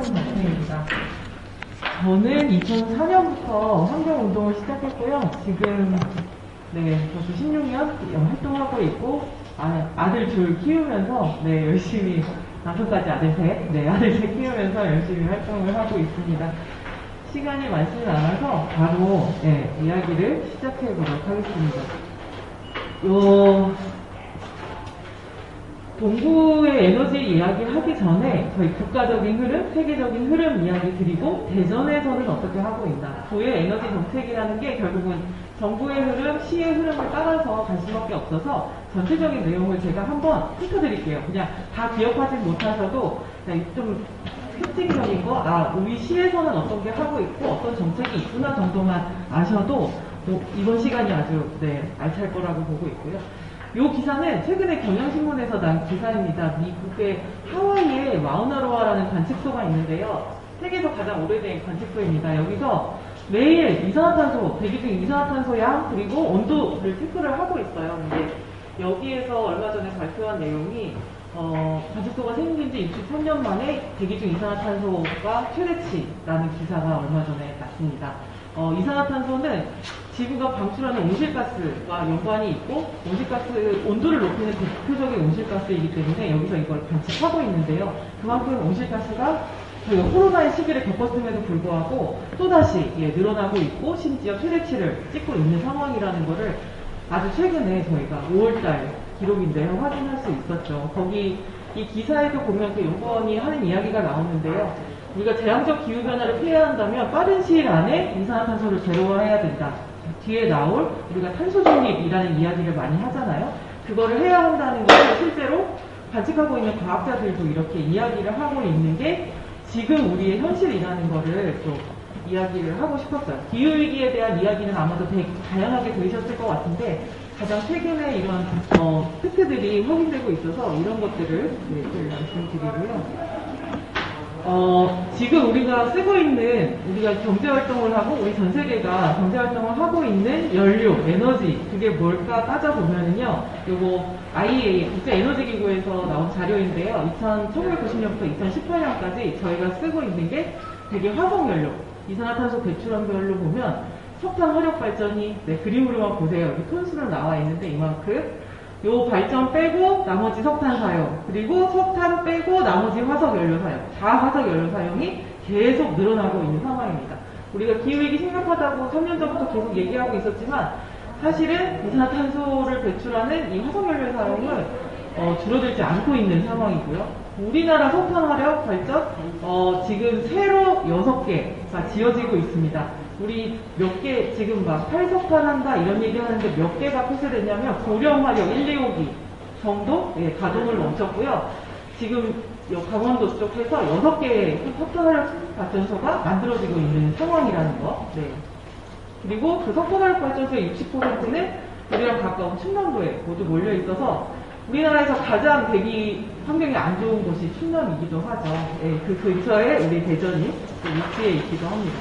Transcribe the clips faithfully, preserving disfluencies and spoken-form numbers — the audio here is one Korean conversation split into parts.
박혜입니다. 저는 이천사 년부터 환경운동을 시작했고요. 지금 네, 벌써 십육 년 활동하고 있고 아, 아들 둘 키우면서 네, 열심히 다섯 가지 아들 셋, 네, 아들 셋 키우면서 열심히 활동을 하고 있습니다. 시간이 많지는 않아서 바로 네, 이야기를 시작해 보도록 하겠습니다. 요 동구의 에너지 이야기 하기 전에 저희 국가적인 흐름, 세계적인 흐름 이야기 드리고 대전에서는 어떻게 하고 있나. 도의 에너지 정책이라는 게 결국은 정부의 흐름, 시의 흐름을 따라서 갈 수밖에 없어서 전체적인 내용을 제가 한번 훑어드릴게요. 그냥 다 기억하지 못하셔도 그냥 좀 특징적인 거, 아, 우리 시에서는 어떤 게 하고 있고 어떤 정책이 있구나 정도만 아셔도 뭐 이번 시간이 아주 네, 알찰 거라고 보고 있고요. 이 기사는 최근에 경향신문에서 난 기사입니다. 미국의 하와이에 마우나로아라는 관측소가 있는데요. 세계에서 가장 오래된 관측소입니다. 여기서 매일 이산화탄소, 대기 중 이산화탄소 양 그리고 온도를 체크를 하고 있어요. 근데 여기에서 얼마 전에 발표한 내용이 어, 관측소가 생긴 지 육십삼 년 만에 대기 중 이산화탄소가 최대치라는 기사가 얼마 전에 났습니다. 어, 이산화탄소는 지구가 방출하는 온실가스와 연관이 있고 온실가스 온도를 높이는 대표적인 온실가스이기 때문에 여기서 이걸 관측하고 있는데요. 그만큼 온실가스가 저희가 코로나의 시기를 겪었음에도 불구하고 또다시 예, 늘어나고 있고 심지어 최대치를 찍고 있는 상황이라는 것을 아주 최근에 저희가 오월달 기록인데요. 확인할 수 있었죠. 거기 이 기사에도 보면 그 연구원이 하는 이야기가 나오는데요. 우리가 제한적 기후변화를 피해야 한다면 빠른 시일 안에 이산화탄소를 제로화해야 된다. 뒤에 나올 우리가 탄소 중립이라는 이야기를 많이 하잖아요. 그거를 해야 한다는 것을 실제로 관측하고 있는 과학자들도 이렇게 이야기를 하고 있는 게 지금 우리의 현실이라는 거를 또 이야기를 하고 싶었어요. 기후위기에 대한 이야기는 아마도 되게 다양하게 들으셨을 것 같은데 가장 최근에 이런 어, 팩트들이 확인되고 있어서 이런 것들을 네, 좀 말씀드리고요. 어, 지금 우리가 쓰고 있는, 우리가 경제활동을 하고, 우리 전 세계가 경제활동을 하고 있는 연료, 에너지, 그게 뭘까 따져보면은요, 요거 아이이에이, 국제에너지기구에서 나온 자료인데요. 천구백구십 년부터 이천십팔 년까지 저희가 쓰고 있는 게 되게 화석연료, 이산화탄소 배출원별로 보면 석탄 화력발전이, 네, 그림으로만 보세요. 여기 톤수로 나와 있는데 이만큼. 요 발전 빼고 나머지 석탄 사용, 그리고 석탄 빼고 나머지 화석연료 사용, 다 화석연료 사용이 계속 늘어나고 있는 상황입니다. 우리가 기후위기 심각하다고 삼 년 전부터 계속 얘기하고 있었지만 사실은 이산화탄소를 배출하는 이 화석연료 사용은 어, 줄어들지 않고 있는 상황이고요. 우리나라 석탄 화력 발전 어, 지금 새로 여섯 개가 지어지고 있습니다. 우리 몇 개, 지금 막 팔석탄 한다 이런 얘기 하는데 몇 개가 폐쇄됐냐면 고령화력 일, 이 호기 정도 예, 가동을 멈췄고요. 지금 강원도 쪽에서 여섯 개의 석탄화력 발전소가 만들어지고 있는 상황이라는 거. 네. 그리고 그 석탄화력 발전소의 육십 퍼센트는 우리랑 가까운 충남도에 모두 몰려 있어서 우리나라에서 가장 대기 환경이 안 좋은 곳이 충남이기도 하죠. 예, 그 근처에 우리 대전이 위치해 있기도 합니다.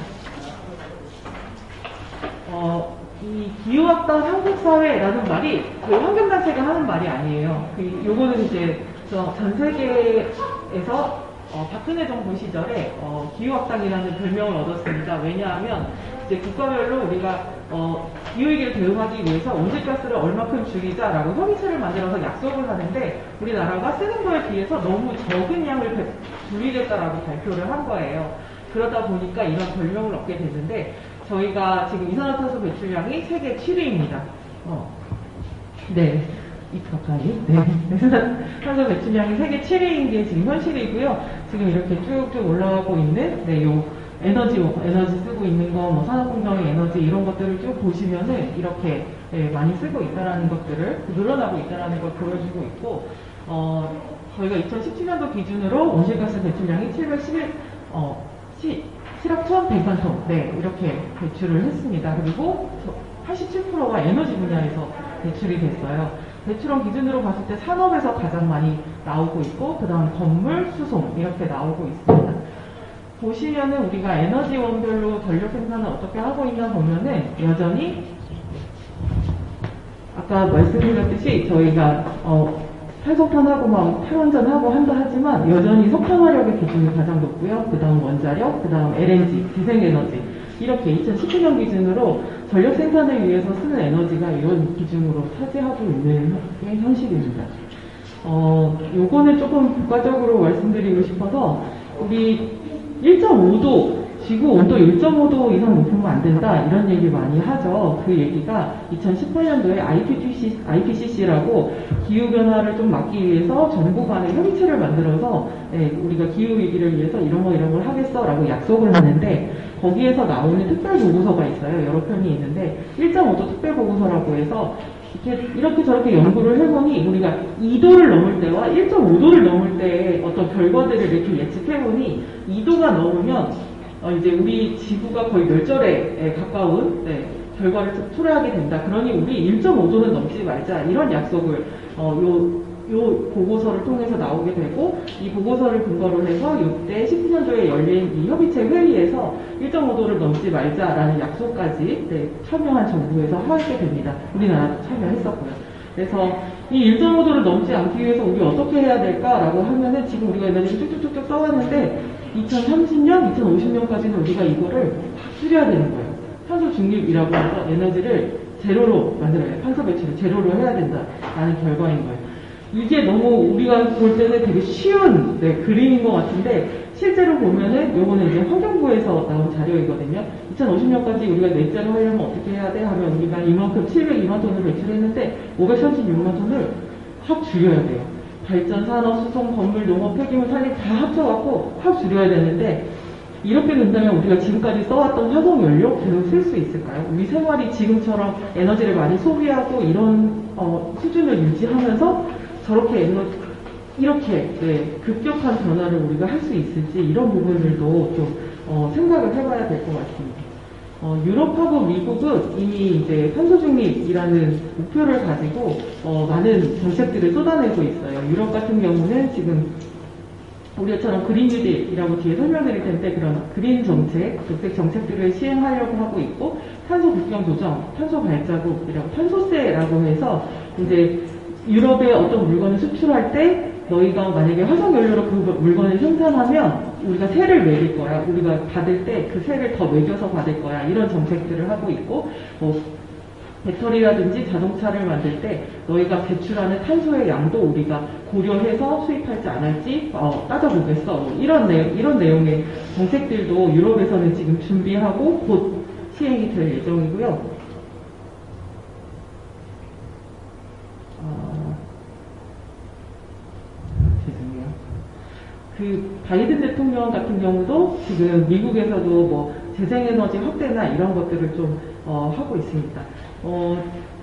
어, 이 기후악당 한국사회라는 말이 그 환경단체가 하는 말이 아니에요. 그, 요거는 이제 전 세계에서 어, 박근혜 정부 시절에 어, 기후악당이라는 별명을 얻었습니다. 왜냐하면 이제 국가별로 우리가 어, 기후위기를 대응하기 위해서 온실가스를 얼마큼 줄이자라고 협의체를 만들어서 약속을 하는데 우리나라가 쓰는 거에 비해서 너무 적은 양을 줄이겠다라고 발표를 한 거예요. 그러다 보니까 이런 별명을 얻게 됐는데 저희가 지금 이산화탄소 배출량이 세계 칠 위입니다. 어. 네. 이 가까이. 네. 이산화탄소 배출량이 세계 칠 위인 게 지금 현실이고요. 지금 이렇게 쭉쭉 올라가고 있는, 네, 요, 에너지, 에너지 쓰고 있는 거, 뭐, 산업공정의 에너지, 이런 것들을 쭉 보시면은, 이렇게, 네, 많이 쓰고 있다라는 것들을, 늘어나고 있다라는 걸 보여주고 있고, 어, 저희가 이천십칠 년도 기준으로 온실가스 배출량이 칠백십일, 어, 칠억 천백만 톤, 네, 이렇게 배출을 했습니다. 그리고 팔십칠 퍼센트가 에너지 분야에서 배출이 됐어요. 배출원 기준으로 봤을 때 산업에서 가장 많이 나오고 있고, 그 다음 건물, 수송, 이렇게 나오고 있습니다. 보시면은 우리가 에너지 원별로 전력 생산을 어떻게 하고 있나 보면은 여전히, 아까 말씀드렸듯이 저희가, 어, 탈석탄하고 막 탈원전하고 한다 하지만 여전히 석탄 화력의 기준이 가장 높고요. 그 다음 원자력, 그 다음 엘엔지, 재생에너지 이렇게 이천십구 년 기준으로 전력 생산을 위해서 쓰는 에너지가 이런 기준으로 차지하고 있는 게 현실입니다. 어, 요거는 조금 부가적으로 말씀드리고 싶어서 우리 일 점 오 도 지구 온도 일 점 오 도 이상 높으면 안 된다 이런 얘기 많이 하죠. 그 얘기가 이천십팔 년도에 아이피씨씨, 아이피씨씨라고 기후변화를 좀 막기 위해서 정부 간의 협의체를 만들어서 네, 우리가 기후위기를 위해서 이런 거 이런 걸 하겠어 라고 약속을 하는데 거기에서 나오는 특별보고서가 있어요. 여러 편이 있는데 일 점 오 도 특별보고서라고 해서 이렇게, 이렇게 저렇게 연구를 해보니 우리가 이 도를 넘을 때와 일 점 오 도를 넘을 때의 어떤 결과들을 이렇게 예측해보니 이 도가 넘으면 어 이제 우리 지구가 거의 멸절에 가까운 네, 결과를 초래하게 된다. 그러니 우리 일 점 오 도는 넘지 말자. 이런 약속을 어, 요, 요 보고서를 통해서 나오게 되고 이 보고서를 근거로 해서 이때 십구 년도에 열린 이 협의체 회의에서 일 점 오 도를 넘지 말자라는 약속까지 네, 참여한 정부에서 하게 됩니다. 우리나라도 참여했었고요. 그래서 이 일 점 오 도를 넘지 않기 위해서 우리 어떻게 해야 될까라고 하면은 지금 우리가 에너지를 쭉쭉쭉쭉 써왔는데 이천삼십 년, 이천오십 년까지는 우리가 이거를 확 줄여야 되는 거예요. 탄소 중립이라고 해서 에너지를 제로로 만들어야 돼요. 탄소 배출을 제로로 해야 된다라는 결과인 거예요. 이게 너무 우리가 볼 때는 되게 쉬운 네, 그림인 것 같은데 실제로 보면은 요거는 이제 환경부에서 나온 자료이거든요. 이천오십 년까지 우리가 넷제로 하려면 어떻게 해야 돼? 하면 우리가 이만큼 칠백이만 톤을 배출했는데 오백삼십육만 톤을 확 줄여야 돼요. 발전, 산업, 수송, 건물, 농업, 폐기물, 산림 다 합쳐갖고 확 줄여야 되는데 이렇게 된다면 우리가 지금까지 써왔던 화석연료 계속 쓸 수 있을까요? 우리 생활이 지금처럼 에너지를 많이 소비하고 이런 어, 수준을 유지하면서 저렇게 에너지, 이렇게 네, 급격한 변화를 우리가 할 수 있을지 이런 부분들도 좀 어, 생각을 해봐야 될 것 같습니다. 어, 유럽하고 미국은 이미 이제 탄소 중립이라는 목표를 가지고 어, 많은 정책들을 쏟아내고 있어요. 유럽 같은 경우는 지금 우리처럼 그린 뉴딜이라고 뒤에 설명드릴 텐데 그런 그린 정책, 녹색 정책들을 시행하려고 하고 있고 탄소 국경 조정, 탄소 발자국이라고 탄소세라고 해서 이제 유럽에 어떤 물건을 수출할 때 너희가 만약에 화석연료로 그 물건을 생산하면 우리가 세를 매길 거야. 우리가 받을 때 그 세를 더 매겨서 받을 거야. 이런 정책들을 하고 있고 뭐 배터리라든지 자동차를 만들 때 너희가 배출하는 탄소의 양도 우리가 고려해서 수입할지 안 할지 어, 따져보겠어. 뭐 이런 내, 이런 내용의 정책들도 유럽에서는 지금 준비하고 곧 시행이 될 예정이고요. 그 바이든 대통령 같은 경우도 지금 미국에서도 뭐 재생에너지 확대나 이런 것들을 좀 어, 하고 있습니다. 어,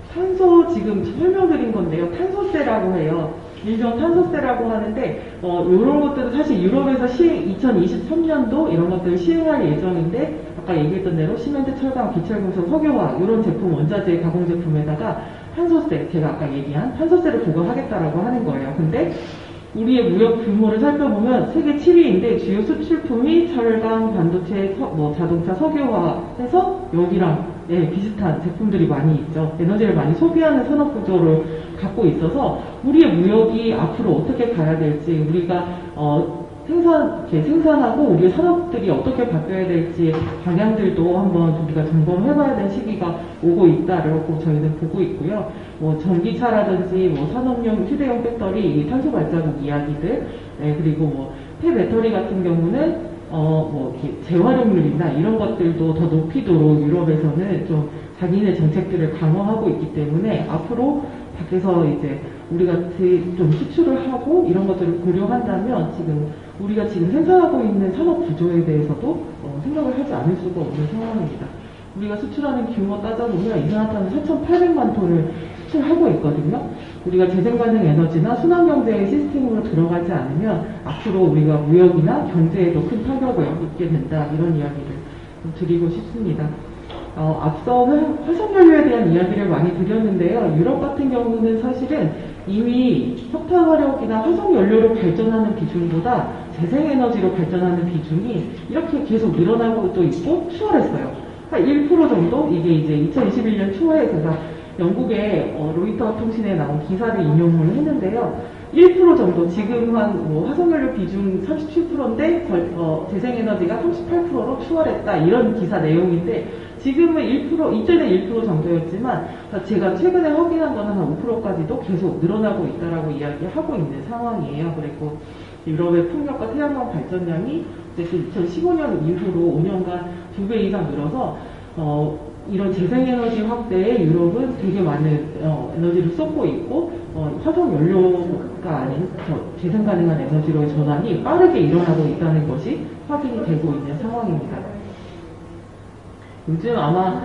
탄소 지금 설명드린 건데요. 탄소세라고 해요. 일종 탄소세라고 하는데 어, 이런 것들은 사실 유럽에서 시행 이천이십삼 년도 이런 것들을 시행할 예정인데 아까 얘기했던 대로 시멘트, 철강, 기철금속, 석유화 이런 제품 원자재 가공 제품에다가 탄소세 제가 아까 얘기한 탄소세를 부과하겠다라고 하는 거예요. 근데 우리의 무역 규모를 살펴보면 세계 칠 위인데 주요 수출품이 철강, 반도체, 서, 뭐 자동차, 석유화 해서 여기랑 예, 비슷한 제품들이 많이 있죠. 에너지를 많이 소비하는 산업 구조를 갖고 있어서 우리의 무역이 앞으로 어떻게 가야 될지 우리가 어, 생산, 이렇게 생산하고 우리의 산업들이 어떻게 바뀌어야 될지 방향들도 한번 우리가 점검해봐야 될 시기가 오고 있다라고 저희는 보고 있고요. 뭐 전기차라든지 뭐 산업용 휴대용 배터리, 탄소 발자국 이야기들, 네, 그리고 뭐 폐배터리 같은 경우는 어, 뭐 이렇게 재활용률이나 이런 것들도 더 높이도록 유럽에서는 좀 자기네 정책들을 강화하고 있기 때문에 앞으로 밖에서 이제 우리가 좀 수출을 하고 이런 것들을 고려한다면 지금 우리가 지금 생산하고 있는 산업 구조에 대해서도 어, 생각을 하지 않을 수가 없는 상황입니다. 우리가 수출하는 규모 따져보면 이산화탄소 사천팔백만 톤을 수출하고 있거든요. 우리가 재생가능 에너지나 순환경제의 시스템으로 들어가지 않으면 앞으로 우리가 무역이나 경제에도 큰 타격을 입게 된다. 이런 이야기를 좀 드리고 싶습니다. 어, 앞서 화석연료에 대한 이야기를 많이 드렸는데요. 유럽 같은 경우는 사실은 이미 석탄 화력이나 화석연료로 발전하는 비중보다 재생에너지로 발전하는 비중이 이렇게 계속 늘어나고 또 있고 추월했어요. 한 일 퍼센트 정도? 이게 이제 이천이십일 년 초에 제가 영국의 어, 로이터 통신에 나온 기사를 인용을 했는데요. 일 퍼센트 정도, 지금 한 뭐 화석연료 비중 삼십칠 퍼센트인데 어, 재생에너지가 삼십팔 퍼센트로 추월했다, 이런 기사 내용인데, 지금은 일 퍼센트, 이전에 일 퍼센트 정도였지만 제가 최근에 확인한 거는 한 오 퍼센트까지도 계속 늘어나고 있다라고 이야기하고 있는 상황이에요. 그리고 유럽의 풍력과 태양광 발전량이 이천십오 년 이후로 오 년간 두 배 이상 늘어서 어, 이런 재생에너지 확대에 유럽은 되게 많은 어, 에너지를 쏟고 있고, 어, 화석연료가 아닌 재생 가능한 에너지로의 전환이 빠르게 일어나고 있다는 것이 확인이 되고 있는 상황입니다. 요즘 아마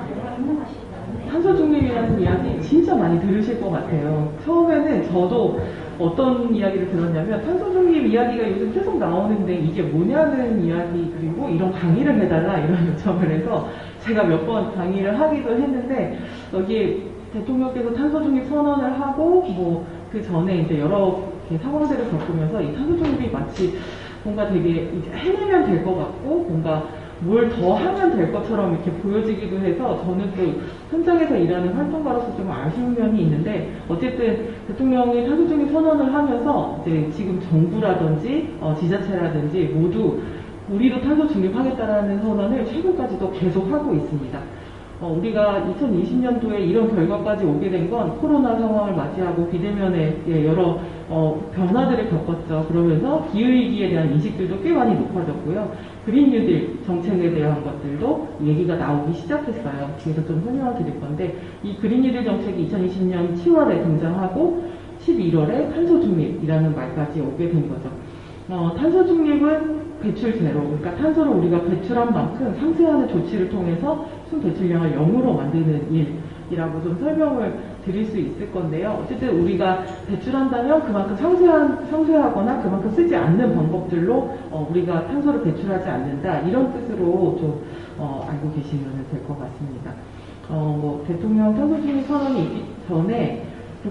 탄소 중립이라는 이야기 진짜 많이 들으실 것 같아요. 처음에는 저도 어떤 이야기를 들었냐면, 탄소 중립 이야기가 요즘 계속 나오는데 이게 뭐냐는 이야기, 그리고 이런 강의를 해달라, 이런 요청을 해서 제가 몇 번 강의를 하기도 했는데, 여기 대통령께서 탄소 중립 선언을 하고 뭐 그 전에 이제 여러 상황들을 겪으면서 이 탄소 중립이 마치 뭔가 되게 이제 해내면 될 것 같고, 뭔가 뭘 더 하면 될 것처럼 이렇게 보여지기도 해서, 저는 또 현장에서 일하는 활동가로서 좀 아쉬운 면이 있는데, 어쨌든 대통령이 탄소 중립 선언을 하면서 이제 지금 정부라든지 어, 지자체라든지 모두 우리도 탄소 중립하겠다라는 선언을 최근까지도 계속 하고 있습니다. 어, 우리가 이천이십 년도에 이런 결과까지 오게 된 건 코로나 상황을 맞이하고 비대면의 여러 어, 변화들을 겪었죠. 그러면서 기후위기에 대한 인식들도 꽤 많이 높아졌고요. 그린 뉴딜 정책에 대한 것들도 얘기가 나오기 시작했어요. 뒤에서 좀 설명을 드릴 건데, 이 그린 뉴딜 정책이 이천이십 년 시월에 등장하고 십일월에 탄소 중립이라는 말까지 오게 된 거죠. 어, 탄소 중립은 배출 제로, 그러니까 탄소를 우리가 배출한 만큼 상쇄하는 조치를 통해서 순 배출량을 영으로 만드는 일이라고 좀 설명을 드릴 수 있을 건데요. 어쨌든 우리가 배출한다면 그만큼 상쇄한, 상쇄하거나 그만큼 쓰지 않는 방법들로 어, 우리가 탄소를 배출하지 않는다, 이런 뜻으로 좀 어, 알고 계시면 될 것 같습니다. 어, 뭐 대통령 탄소 중립 선언이 있기 전에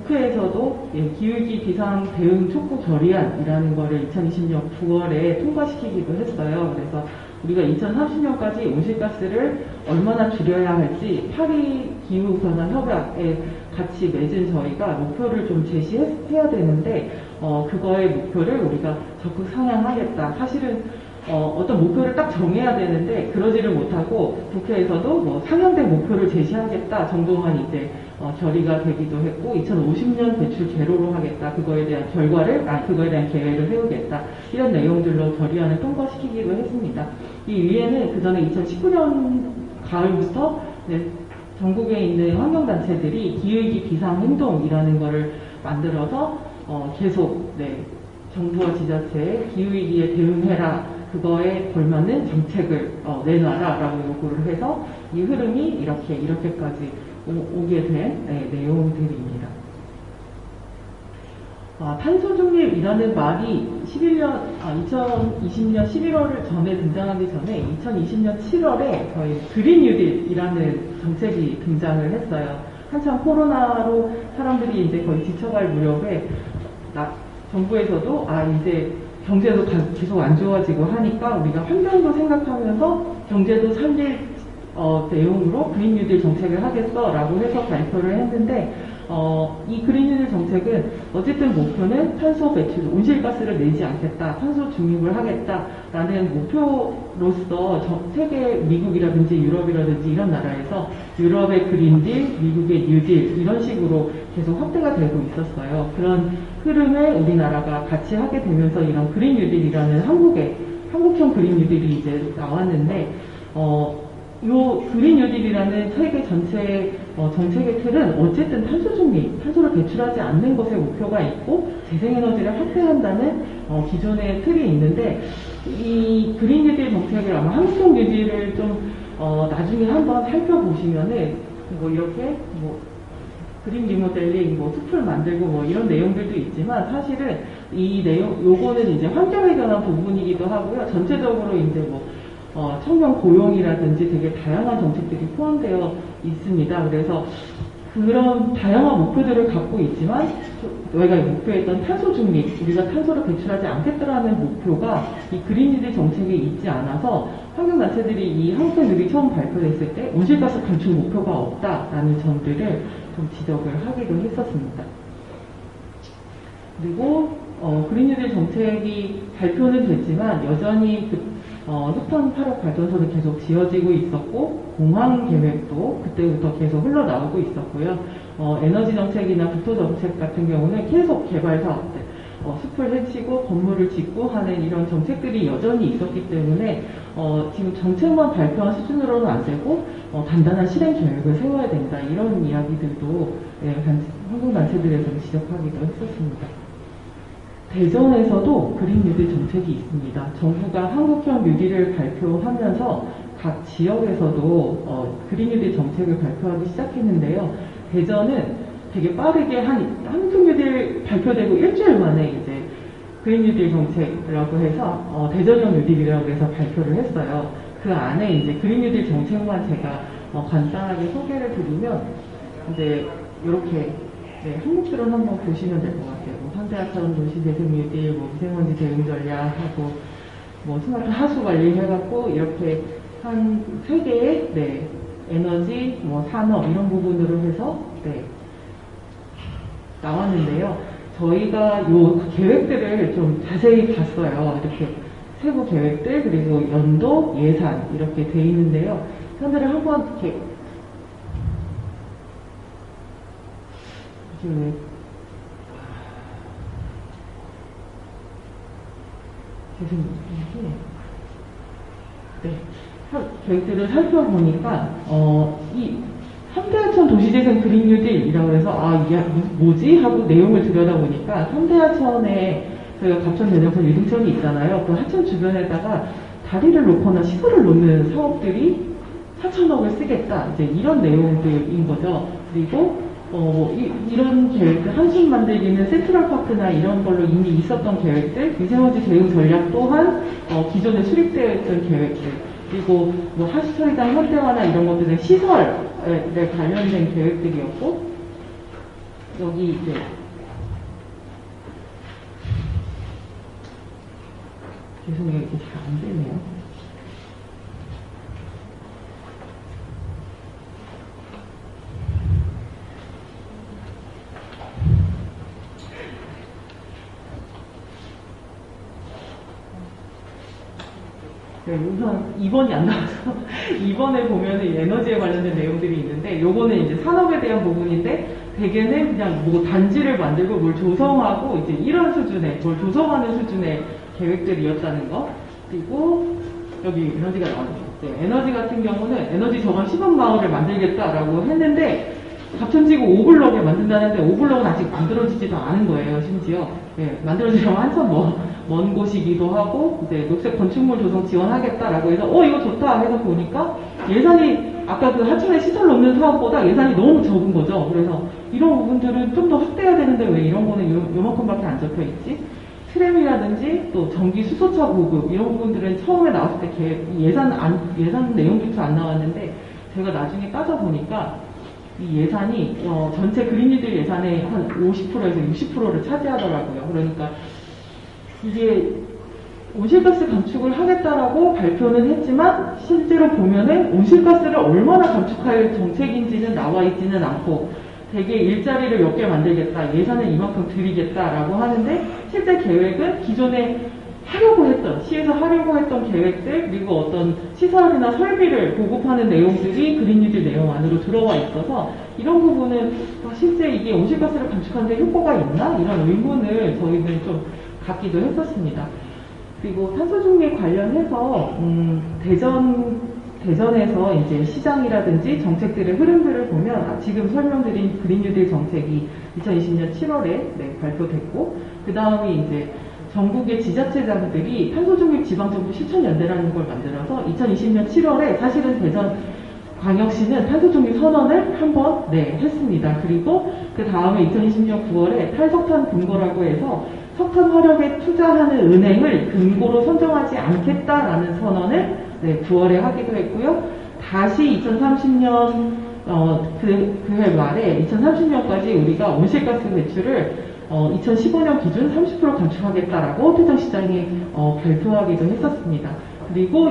국회에서도 예, 기후위기 비상 대응 촉구 결의안이라는 거를 이천이십 년 구월에 통과시키기도 했어요. 그래서 우리가 이천삼십 년까지 온실가스를 얼마나 줄여야 할지 파리 기후변화 협약에 같이 맺은 저희가 목표를 좀 제시해야 되는데, 어, 그거의 목표를 우리가 적극 상향하겠다. 사실은 어, 어떤 목표를 딱 정해야 되는데 그러지를 못하고 국회에서도 뭐 상향된 목표를 제시하겠다 정도만 이제 어, 결의가 되기도 했고, 이천오십 년 배출 제로로 하겠다, 그거에 대한 결과를, 아, 그거에 대한 계획을 세우겠다, 이런 내용들로 결의안을 통과시키기도 했습니다. 이 위에는 그 전에 이천십구 년 가을부터 네, 전국에 있는 환경단체들이 기후위기 비상행동이라는 거를 만들어서 어, 계속 네, 정부와 지자체에 기후위기에 대응해라, 그거에 걸맞는 정책을 어, 내놔라 라고 요구를 해서 이 흐름이 이렇게 이렇게까지 오, 오게 된 네, 내용들입니다. 아, 탄소 중립이라는 말이 십일 년, 아, 이천이십 년 십일월 전에 등장하기 전에 이천이십 년 칠월에 저희 그린 뉴딜이라는 정책이 등장을 했어요. 한참 코로나로 사람들이 이제 거의 지쳐갈 무렵에 나, 정부에서도 아 이제 경제도 계속 안 좋아지고 하니까 우리가 환경도 생각하면서 경제도 살릴 어, 내용으로 그린 뉴딜 정책을 하겠어 라고 해서 발표를 했는데, 어, 이 그린 뉴딜 정책은 어쨌든 목표는 탄소 배출, 온실가스를 내지 않겠다, 탄소 중립을 하겠다라는 목표로서 저, 세계 미국이라든지 유럽이라든지 이런 나라에서 유럽의 그린딜, 미국의 뉴딜 이런 식으로 계속 확대가 되고 있었어요. 그런 흐름에 우리나라가 같이 하게 되면서 이런 그린 뉴딜이라는 한국의 한국형 그린 뉴딜이 이제 나왔는데, 어, 요 그린 뉴딜이라는 세계 전체의 어, 정책의 틀은 어쨌든 탄소 중립, 탄소를 배출하지 않는 것에 목표가 있고 재생에너지를 확대한다는 어, 기존의 틀이 있는데, 이 그린 뉴딜 정책을 아마 한국형 뉴딜을 좀 어, 나중에 한번 살펴보시면은 뭐 이렇게 뭐 그린 리모델링, 뭐 숲을 만들고 뭐 이런 내용들도 있지만, 사실은 이 내용 요거는 이제 환경에 관한 부분이기도 하고요. 전체적으로 이제 뭐 어, 청년 고용이라든지 되게 다양한 정책들이 포함되어 있습니다. 그래서 그런 다양한 목표들을 갖고 있지만, 저희가 목표했던 탄소 중립, 우리가 탄소를 배출하지 않겠다라는 목표가 이 그린 뉴딜 정책에 있지 않아서 환경단체들이 이 한국형 뉴딜이 처음 발표됐을 때 온실가스 감축 목표가 없다라는 점들을 좀 지적을 하기도 했었습니다. 그리고 어, 그린 뉴딜 정책이 발표는 됐지만 여전히 그, 어, 석탄 화력 발전소는 계속 지어지고 있었고 공항 계획도 그때부터 계속 흘러나오고 있었고요. 어, 에너지 정책이나 국토 정책 같은 경우는 계속 개발 사업들, 어, 숲을 해치고 건물을 짓고 하는 이런 정책들이 여전히 있었기 때문에 어, 지금 정책만 발표한 수준으로는 안 되고 어, 단단한 실행 계획을 세워야 된다 이런 이야기들도 예, 환경단체들에서는 지적하기도 했었습니다. 대전에서도 그린 뉴딜 정책이 있습니다. 정부가 한국형 뉴딜을 발표하면서 각 지역에서도 어, 그린 뉴딜 정책을 발표하기 시작했는데요. 대전은 되게 빠르게 한 한국 뉴딜 발표되고 일주일 만에 이제 그린 뉴딜 정책이라고 해서 어, 대전형 뉴딜이라고 해서 발표를 했어요. 그 안에 이제 그린 뉴딜 정책만 제가 어, 간단하게 소개를 드리면 이제 이렇게 네, 항목들은 한번 보시면 될 것 같아요. 뭐 현대화처럼 도시재생 뉴딜, 뭐 미세먼지 대응 전략하고 뭐 스마트 하수 관리 해갖고 이렇게 한 세 개의 네, 에너지, 뭐 산업 이런 부분으로 해서 네, 나왔는데요. 저희가 요 계획들을 좀 자세히 봤어요. 이렇게 세부 계획들 그리고 연도 예산 이렇게 돼 있는데요. 현대를 한번 이렇게 네. 죄송합니다. 네. 계획들을 살펴보니까, 어, 이, 현대하천 도시재생 그린 뉴딜이라고 해서, 아, 이게 뭐지? 하고 내용을 들여다보니까, 현대하천에, 저희가 갑천 대정천 유등천이 있잖아요. 그 하천 주변에다가 다리를 놓거나 시설을 놓는 사업들이 사천억을 쓰겠다. 이제 이런 내용들인 거죠. 그리고, 어, 이, 이런 계획들, 한숨 만들기는 센트럴파크나 이런 걸로 이미 있었던 계획들, 미세먼지 대응 전략 또한, 어, 기존에 수립되어 있던 계획들, 그리고 뭐 하시설이나 현대화나 이런 것들은 시설에 관련된 계획들이었고, 여기 이제, 죄송해요. 이게 잘 안 되네요. 네, 우선 이 번이 안 나와서 이 번에 보면 에너지에 관련된 내용들이 있는데 요거는 이제 산업에 대한 부분인데 대개는 그냥 뭐 단지를 만들고 뭘 조성하고 이제 이런 수준의 뭘 조성하는 수준의 계획들이었다는 거. 그리고 여기 에너지가 나왔죠. 네, 에너지 같은 경우는 에너지 저감 시범 마을을 만들겠다라고 했는데 갑천지구 오블럭에 만든다는데 오블럭은 아직 만들어지지도 않은 거예요. 심지어 네, 만들어지려면 한참 뭐 먼 곳이기도 하고 이제 녹색 건축물 조성 지원하겠다라고 해서 어 이거 좋다 해서 보니까 예산이 아까 그 하천에 시설 놓는 사업보다 예산이 너무 적은 거죠. 그래서 이런 부분들은 좀 더 확대해야 되는데 왜 이런 거는 요, 요만큼밖에 안 적혀 있지? 트램이라든지 또 전기 수소차 보급 이런 부분들은 처음에 나왔을 때 계, 예산 안, 예산 내용조차 안 나왔는데 제가 나중에 따져보니까 이 예산이 어, 전체 그린 뉴딜 예산의 한 오십 퍼센트에서 육십 퍼센트를 차지하더라고요. 그러니까 이게 온실가스 감축을 하겠다라고 발표는 했지만 실제로 보면은 온실가스를 얼마나 감축할 정책인지는 나와 있지는 않고 되게 일자리를 몇 개 만들겠다, 예산을 이만큼 드리겠다라고 하는데 실제 계획은 기존에 하려고 했던, 시에서 하려고 했던 계획들 그리고 어떤 시설이나 설비를 보급하는 내용들이 그린 뉴딜 내용 안으로 들어와 있어서 이런 부분은 실제 이게 온실가스를 감축하는 데 효과가 있나? 이런 의문을 저희는 좀 갖기도 했었습니다. 그리고 탄소 중립 관련해서 음, 대전 대전에서 이제 시장이라든지 정책들의 흐름들을 보면 지금 설명드린 그린 뉴딜 정책이 이천이십 년 칠월에 네, 발표됐고 그 다음에 이제 전국의 지자체장들이 탄소 중립 지방정부 실천연대라는 걸 만들어서 이천이십 년 칠월에 사실은 대전 광역시는 탄소 중립 선언을 한번 네, 했습니다. 그리고 그 다음에 이천이십 년 구월에 탈석탄 금고라고 해서 석탄 화력에 투자하는 은행을 금고로 선정하지 않겠다라는 선언을 네, 구월에 하기도 했고요. 다시 이천삼십 년 어, 그, 그해 말에 이천삼십 년까지 우리가 온실가스 배출을 어, 이천십오 년 기준 삼십 퍼센트 감축하겠다라고 태정시장이 어, 발표하기도 했었습니다. 그리고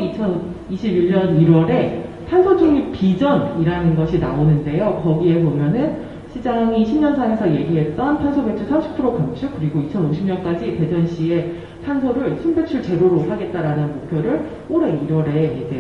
이천이십일 년 일월에 탄소중립 비전이라는 것이 나오는데요. 거기에 보면은 시장이 십 년 사에서 얘기했던 탄소 배출 삼십 퍼센트 감축, 그리고 이천오십 년까지 대전시의 탄소를 순배출 제로로 하겠다라는 목표를 올해 일월에 이제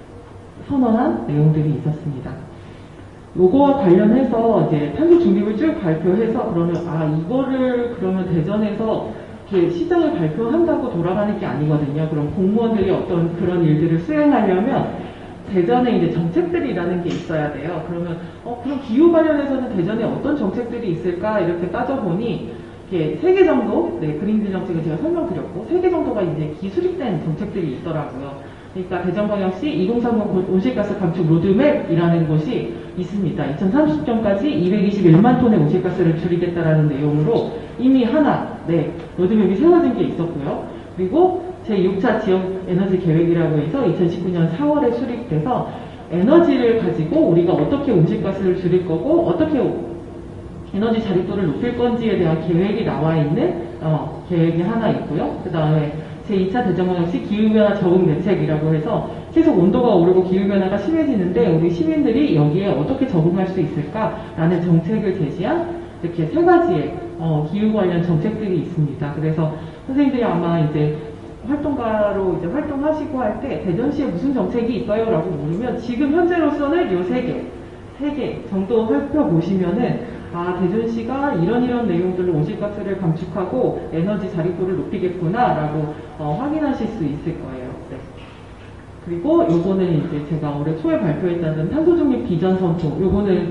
선언한 내용들이 있었습니다. 요거와 관련해서 이제 탄소 중립을 쭉 발표해서 그러면 아 이거를 그러면 대전에서 이렇게 시장을 발표한다고 돌아가는 게 아니거든요. 그럼 공무원들이 어떤 그런 일들을 수행하려면 대전에 이제 정책들이라는 게 있어야 돼요. 그러면 어 그럼 기후 관련해서는 대전에 어떤 정책들이 있을까 이렇게 따져보니 이렇게 세 개 정도, 네 그린딜 정책을 제가 설명드렸고 세 개 정도가 이제 기술입된 정책들이 있더라고요. 그러니까 대전광역시 이공삼공 온실가스 감축 로드맵이라는 것이 있습니다. 이천삼십 년까지 이백이십일만 톤의 온실가스를 줄이겠다라는 내용으로 이미 하나, 네, 로드맵이 세워진 게 있었고요. 그리고 제육 차 지역 에너지 계획이라고 해서 이천십구 년 사월에 수립돼서 에너지를 가지고 우리가 어떻게 온실가스를 줄일 거고 어떻게 에너지 자립도를 높일 건지에 대한 계획이 나와 있는 어, 계획이 하나 있고요. 그 다음에 제이 차 대전광역시 기후변화 적응 대책이라고 해서 계속 온도가 오르고 기후변화가 심해지는데 우리 시민들이 여기에 어떻게 적응할 수 있을까라는 정책을 제시한 이렇게 세 가지의 어, 기후 관련 정책들이 있습니다. 그래서 선생님들이 아마 이제 활동가로 이제 활동하시고 할 때 대전시에 무슨 정책이 있어요? 라고 물으면 지금 현재로서는 요 세 개, 세 개 정도 살펴보시면은 아, 대전시가 이런 이런 내용들로 온실가스를 감축하고 에너지 자립도를 높이겠구나 라고 어, 확인하실 수 있을 거예요. 네. 그리고 요거는 이제 제가 올해 초에 발표했다는 탄소중립 비전 선포, 요거는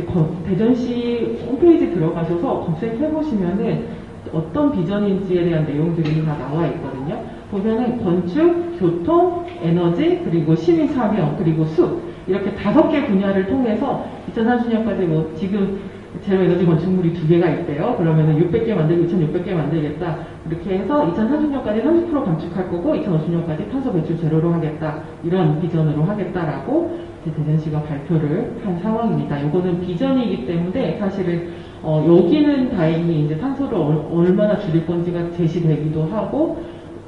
대전시 홈페이지 들어가셔서 검색해보시면은 어떤 비전인지에 대한 내용들이 다 나와 있거든요. 보면은 건축, 교통, 에너지, 그리고 시민 참여, 그리고 숲 이렇게 다섯 개 분야를 통해서 이천삼십 년까지 뭐 지금 제로 에너지 건축물이 두 개가 있대요. 그러면은 육백 개 만들고 이천육백 개 만들겠다. 이렇게 해서 이천삼십 년까지 삼십 퍼센트 감축할 거고 이천오십 년까지 탄소 배출 제로로 하겠다. 이런 비전으로 하겠다라고 대전시가 발표를 한 상황입니다. 이거는 비전이기 때문에 사실은 어, 여기는 다행히 이제 탄소를 어, 얼마나 줄일 건지가 제시되기도 하고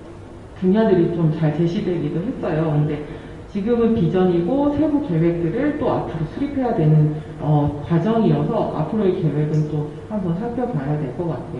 분야들이 좀 잘 제시되기도 했어요. 근데 지금은 비전이고 세부 계획들을 또 앞으로 수립해야 되는 어, 과정이어서 앞으로의 계획은 또 한번 살펴봐야 될 것 같고요.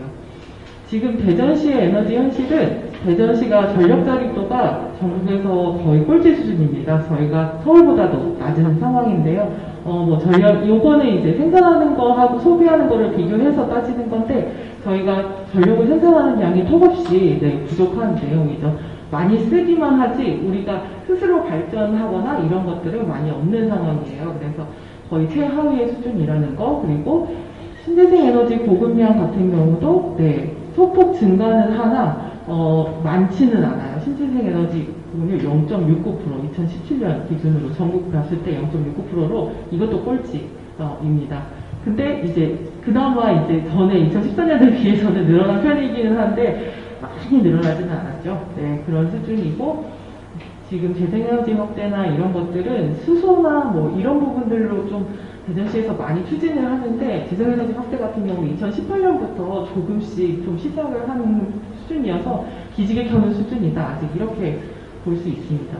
지금 대전시의 에너지 현실은 대전시가 전력 자립도가 전국에서 거의 꼴찌 수준입니다. 저희가 서울보다도 낮은 상황인데요. 어, 뭐 전력, 요거는 이제 생산하는 거하고 소비하는 거를 비교해서 따지는 건데 저희가 전력을 생산하는 양이 턱없이 네, 부족한 내용이죠. 많이 쓰기만 하지 우리가 스스로 발전하거나 이런 것들은 많이 없는 상황이에요. 그래서 거의 최하위의 수준이라는 거. 그리고 신재생 에너지 보급량 같은 경우도 네, 소폭 증가는 하나 어, 많지는 않아요. 신재생 에너지 보급률 영 점 육구 퍼센트 이천십칠 년 기준으로 전국 봤을 때 영 점 육구 퍼센트로 이것도 꼴찌입니다. 근데 이제 그나마 이제 전에 이천십사 년에 비해서는 늘어난 편이기는 한데 많이 늘어나지는 않았죠. 네, 그런 수준이고 지금 재생에너지 확대나 이런 것들은 수소나 뭐 이런 부분들로 좀 대전시에서 많이 추진을 하는데 재생에너지 확대 같은 경우는 이천십팔 년부터 조금씩 좀 시작을 하는 수준이어서 기지개 켜는 수준이다. 아직 이렇게 볼 수 있습니다.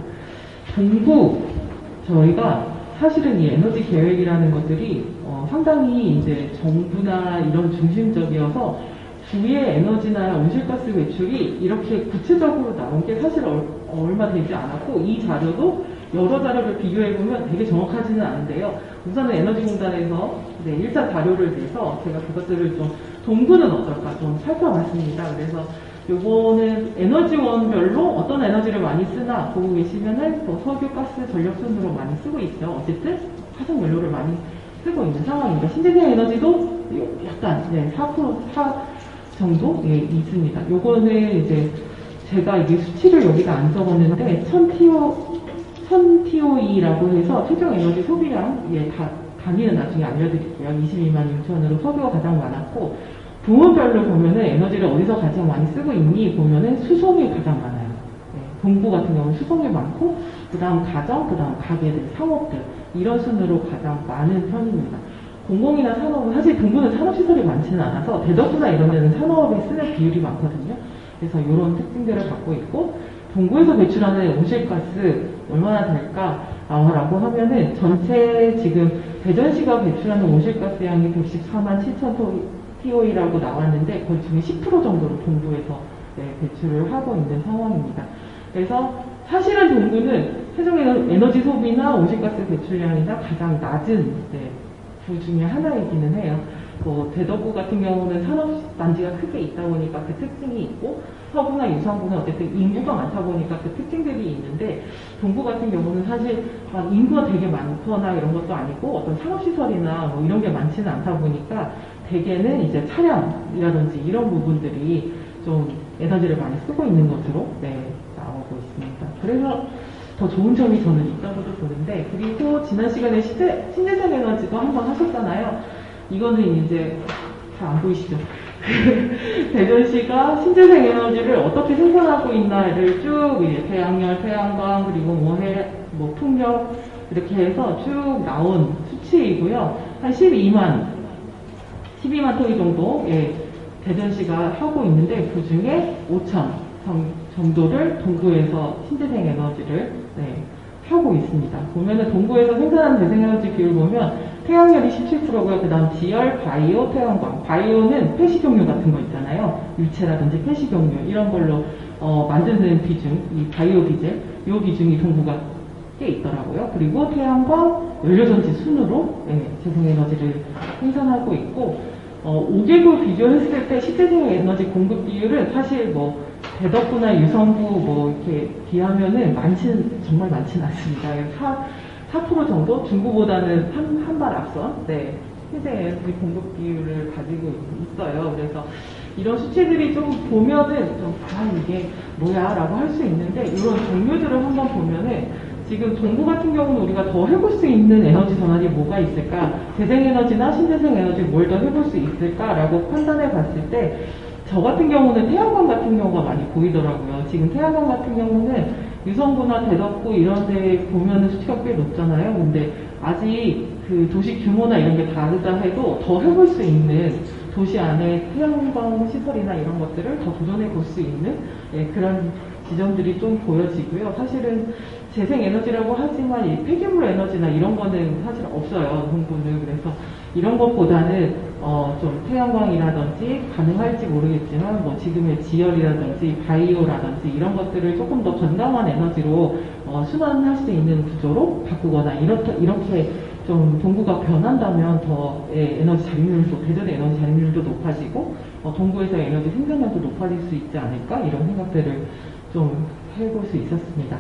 동부 저희가 사실은 이 에너지 계획이라는 것들이 어, 상당히 이제 정부나 이런 중심적이어서 주위의 에너지나 온실가스 배출이 이렇게 구체적으로 나온 게 사실 얼, 얼마 되지 않았고 이 자료도 여러 자료를 비교해보면 되게 정확하지는 않은데요. 우선은 에너지공단에서 네, 일 차 자료를 내서 제가 그것들을 좀 동부는 어떨까 좀 살펴봤습니다. 그래서 요거는 에너지원별로 어떤 에너지를 많이 쓰나 보고 계시면은 뭐 석유, 가스, 전력 순으로 많이 쓰고 있죠. 어쨌든 화석 연료를 많이 쓰고 있는 상황입니다. 신재생 에너지도 약간 네, 사 퍼센트, 사 정도 예, 있습니다. 요거는 이제 제가 이게 수치를 여기다 안 적었는데 천 티오이라고 해서 최종 에너지 소비량 예, 다, 단위는 나중에 알려드릴게요. 이십이만 육천으로 석유가 가장 많았고 부문별로 보면은 에너지를 어디서 가장 많이 쓰고 있니 보면은 수송이 가장 많아요. 네, 동부 같은 경우는 수송이 많고 그 다음 가정, 그 다음 가게들, 상업들 이런 순으로 가장 많은 편입니다. 공공이나 산업은 사실 동부는 산업시설이 많지는 않아서 대덕구나 이런 데는 산업에 쓰는 비율이 많거든요. 그래서 이런 특징들을 갖고 있고 동구에서 배출하는 온실가스 얼마나 될까? 아, 라고 하면은 전체 지금 대전시가 배출하는 온실가스 양이 백십사만 칠천 티오이라고 나왔는데 그 중에 십 퍼센트 정도로 동구에서 네, 배출을 하고 있는 상황입니다. 그래서 사실은 동구는 세종 에너지 소비나 온실가스 배출량이나 가장 낮은 네, 구 중에 하나이기는 해요. 뭐 대덕구 같은 경우는 산업단지가 크게 있다 보니까 그 특징이 있고 서구나 유상구는 어쨌든 인구가 많다 보니까 그 특징들이 있는데 동구 같은 경우는 사실 막 인구가 되게 많거나 이런 것도 아니고 어떤 산업시설이나 뭐 이런 게 많지는 않다 보니까 대개는 이제 차량이라든지 이런 부분들이 좀 에너지를 많이 쓰고 있는 것으로 네, 나오고 있습니다. 그래서 더 좋은 점이 저는 있다고도 보는데, 그리고 지난 시간에 신재, 신재생 에너지도 한번 하셨잖아요. 이거는 이제 잘 안 보이시죠? 대전시가 신재생 에너지를 어떻게 생산하고 있나를 쭉 이제 태양열, 태양광, 그리고 뭐 해, 뭐 풍력 이렇게 해서 쭉 나온 수치이고요. 한 십이만, 십이만 토기 정도 예, 대전시가 하고 있는데 그 중에 오천 정도를 동구에서 신재생 에너지를 네, 하고 있습니다. 보면은 동구에서 생산하는 재생에너지 비율 보면 태양열이 십칠 퍼센트고요. 그 다음 지열, 바이오, 태양광. 바이오는 폐식용유 같은 거 있잖아요. 유채라든지 폐식용유 이런 걸로 어, 만드는 비중, 이 바이오 디젤, 이 비중이 동구가 꽤 있더라고요. 그리고 태양광, 연료전지 순으로 네, 재생에너지를 생산하고 있고 어, 오 개국 비교했을 때 신재생 에너지 공급 비율은 사실 뭐 대덕구나 유성구 뭐 이렇게 비하면은 많진 정말 많지는 않습니다. 사 퍼센트 정도 중구보다는 한 한 발 앞선 네, 신재생 에너지 공급 비율을 가지고 있어요. 그래서 이런 수치들이 좀 보면은 좀 아 이게 뭐야라고 할 수 있는데 이런 종류들을 한번 보면은 지금 동구 같은 경우는 우리가 더 해볼 수 있는 에너지 전환이 뭐가 있을까? 재생에너지나 신재생에너지 뭘 더 해볼 수 있을까라고 판단해 봤을 때 저 같은 경우는 태양광 같은 경우가 많이 보이더라고요. 지금 태양광 같은 경우는 유성구나 대덕구 이런 데 보면은 수치가 꽤 높잖아요. 근데 아직 그 도시 규모나 이런 게 다르다 해도 더 해볼 수 있는 도시 안에 태양광 시설이나 이런 것들을 더 도전해 볼 수 있는 예, 그런 지점들이 좀 보여지고요. 사실은 재생에너지라고 하지만 이 폐기물 에너지나 이런 거는 사실 없어요. 동구는. 그래서 이런 것보다는 어, 좀 태양광이라든지 가능할지 모르겠지만 뭐 지금의 지열이라든지 바이오라든지 이런 것들을 조금 더 건강한 에너지로 어, 순환할 수 있는 구조로 바꾸거나 이렇게, 이렇게 좀 동구가 변한다면 더 예, 에너지 자립률도, 대전의 에너지 자립률도 높아지고 어, 동구에서의 에너지 생산량도 높아질 수 있지 않을까 이런 생각들을 좀 해볼 수 있었습니다.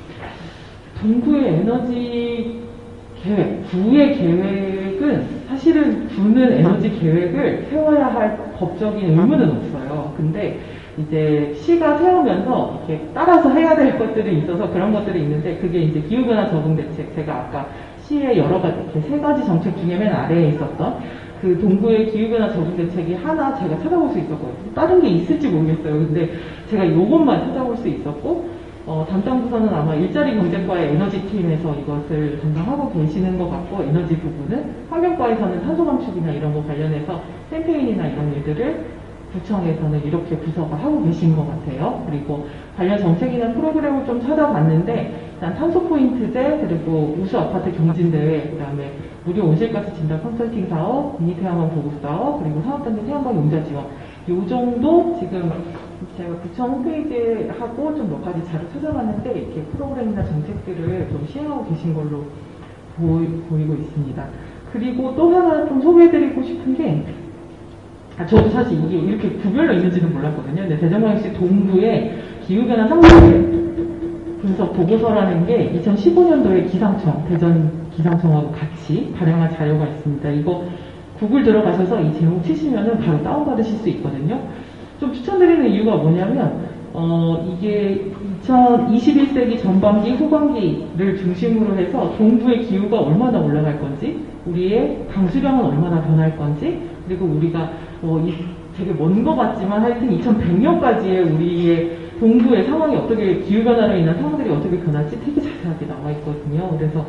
동구의 에너지 계획, 구의 계획은 사실은 구는 에너지 계획을 세워야 할 법적인 의무는 없어요. 근데 이제 시가 세우면서 이렇게 따라서 해야 될 것들이 있어서 그런 것들이 있는데 그게 이제 기후변화 적응 대책, 제가 아까 시의 여러 가지, 이렇게 세 가지 정책 중에 맨 아래에 있었던 그 동구의 기후변화 적응 대책이 하나 제가 찾아볼 수 있었거든요. 다른 게 있을지 모르겠어요. 근데 제가 이것만 찾아볼 수 있었고 어, 담당 부서는 아마 일자리 경제과의 에너지 팀에서 이것을 담당하고 계시는 것 같고 에너지 부분은 환경과에서는 탄소 감축이나 이런 거 관련해서 캠페인이나 이런 일들을 구청에서는 이렇게 부서가 하고 계신 것 같아요. 그리고 관련 정책이나 프로그램을 좀 찾아봤는데 일단 탄소 포인트제, 그리고 우수 아파트 경진대회, 그 다음에 무료 온실가스 진단 컨설팅 사업, 국립태양광 보급 사업, 그리고 사업단지 태양광 용자 지원. 요 정도 지금 제가 구청 홈페이지에 하고 좀 몇 가지 자료 찾아봤는데 이렇게 프로그램이나 정책들을 좀 시행하고 계신 걸로 보이, 보이고 있습니다. 그리고 또 하나 좀 소개해드리고 싶은 게 아, 저도 사실 이게 이렇게 구별로 있는지는 몰랐거든요. 근데 대전광역시 동구의 기후변화 상황 분석 보고서라는 게 이천십오 년도에 기상청, 대전 기상청하고 같이 발행한 자료가 있습니다. 이거 구글 들어가셔서 이 제목 치시면은 바로 다운받으실 수 있거든요. 좀 추천드리는 이유가 뭐냐면, 어, 이게 이천이십일 세기 전반기, 후반기를 중심으로 해서 동부의 기후가 얼마나 올라갈 건지, 우리의 강수량은 얼마나 변할 건지, 그리고 우리가 어, 이 되게 먼 거 같지만 하여튼 이천백 년까지의 우리의 동부의 상황이 어떻게, 기후변화로 인한 상황들이 어떻게 변할지 되게 자세하게 나와 있거든요. 그래서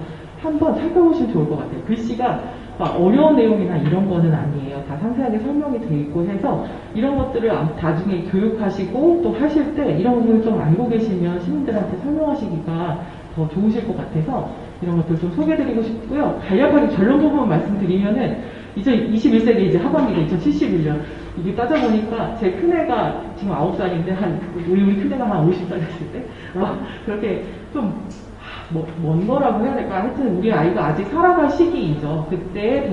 한번 살펴보시면 좋을 것 같아요. 글씨가 막 어려운 내용이나 이런 거는 아니에요. 다 상세하게 설명이 돼 있고 해서 이런 것들을 나중에 교육하시고 또 하실 때 이런 부분을 좀 알고 계시면 시민들한테 설명하시기가 더 좋으실 것 같아서 이런 것들 좀 소개드리고 싶고요. 간략하게 결론 부분 말씀드리면은 이천이십일 세기 이제 하반기가 이천칠십일 년 이게 따져보니까 제 큰애가 지금 아홉 살인데 한 우리 우리 큰애가 한 오십 살 됐을 때 어, 그렇게 좀 뭐, 먼 거라고 해야 될까? 하여튼 우리 아이가 아직 살아갈 시기이죠. 그때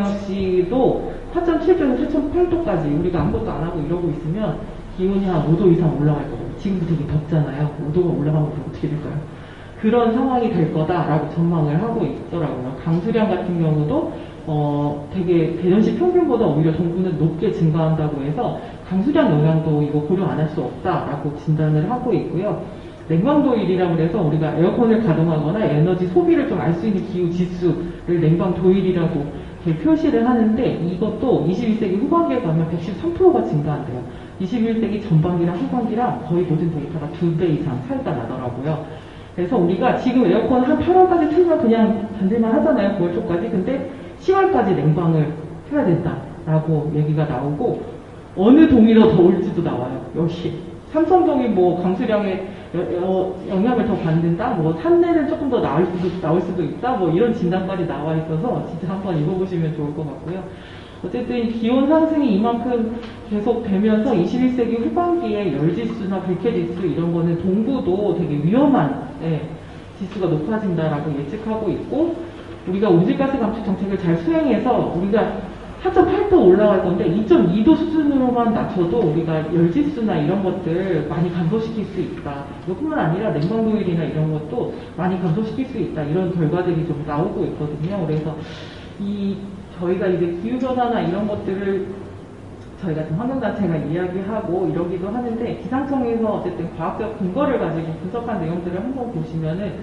대전광역시도 사 점 칠 도에서 사 점 팔 도까지 우리가 아무것도 안 하고 이러고 있으면 기온이 한 오 도 이상 올라갈 거거든요. 지금도 되게 덥잖아요. 오 도가 올라가면 어떻게 될까요? 그런 상황이 될 거다라고 전망을 하고 있더라고요. 강수량 같은 경우도 어, 되게 대전시 평균보다 오히려 동부는 높게 증가한다고 해서 강수량 영향도 이거 고려 안 할 수 없다라고 진단을 하고 있고요. 냉방도일이라고 해서 우리가 에어컨을 가동하거나 에너지 소비를 좀 알 수 있는 기후 지수를 냉방도일이라고 표시를 하는데 이것도 이십일 세기 후반기에 가면 백십삼 퍼센트가 증가한대요. 이십일 세기 전반기랑 후반기랑 거의 모든 데이터가 두 배 이상 차이가 나더라고요. 그래서 우리가 지금 에어컨 한 팔월까지 틀면 그냥 견딜만 하잖아요. 구월 초까지. 근데 시월까지 냉방을 켜야 된다라고 얘기가 나오고 어느 동이 더 더울지도 나와요. 역시 삼성동이 뭐 강수량에 여, 여, 영향을 더 받는다, 뭐 산내는 조금 더 나을 수도, 나올 수도 있다, 뭐 이런 진단까지 나와 있어서 진짜 한번 읽어보시면 좋을 것 같고요. 어쨌든 기온 상승이 이만큼 계속 되면서 이십일 세기 후반기에 열지수나 백해지수 이런 거는 동부도 되게 위험한 예, 지수가 높아진다라고 예측하고 있고 우리가 온실가스 감축 정책을 잘 수행해서 우리가 사 점 팔 도 올라갈 건데 이 점 이 도 수준으로만 낮춰도 우리가 열지수나 이런 것들 많이 감소시킬 수 있다. 이것뿐만 아니라 냉방도일이나 이런 것도 많이 감소시킬 수 있다. 이런 결과들이 좀 나오고 있거든요. 그래서 이 저희가 이제 기후변화나 이런 것들을 저희 같은 환경단체가 이야기하고 이러기도 하는데 기상청에서 어쨌든 과학적 근거를 가지고 분석한 내용들을 한번 보시면은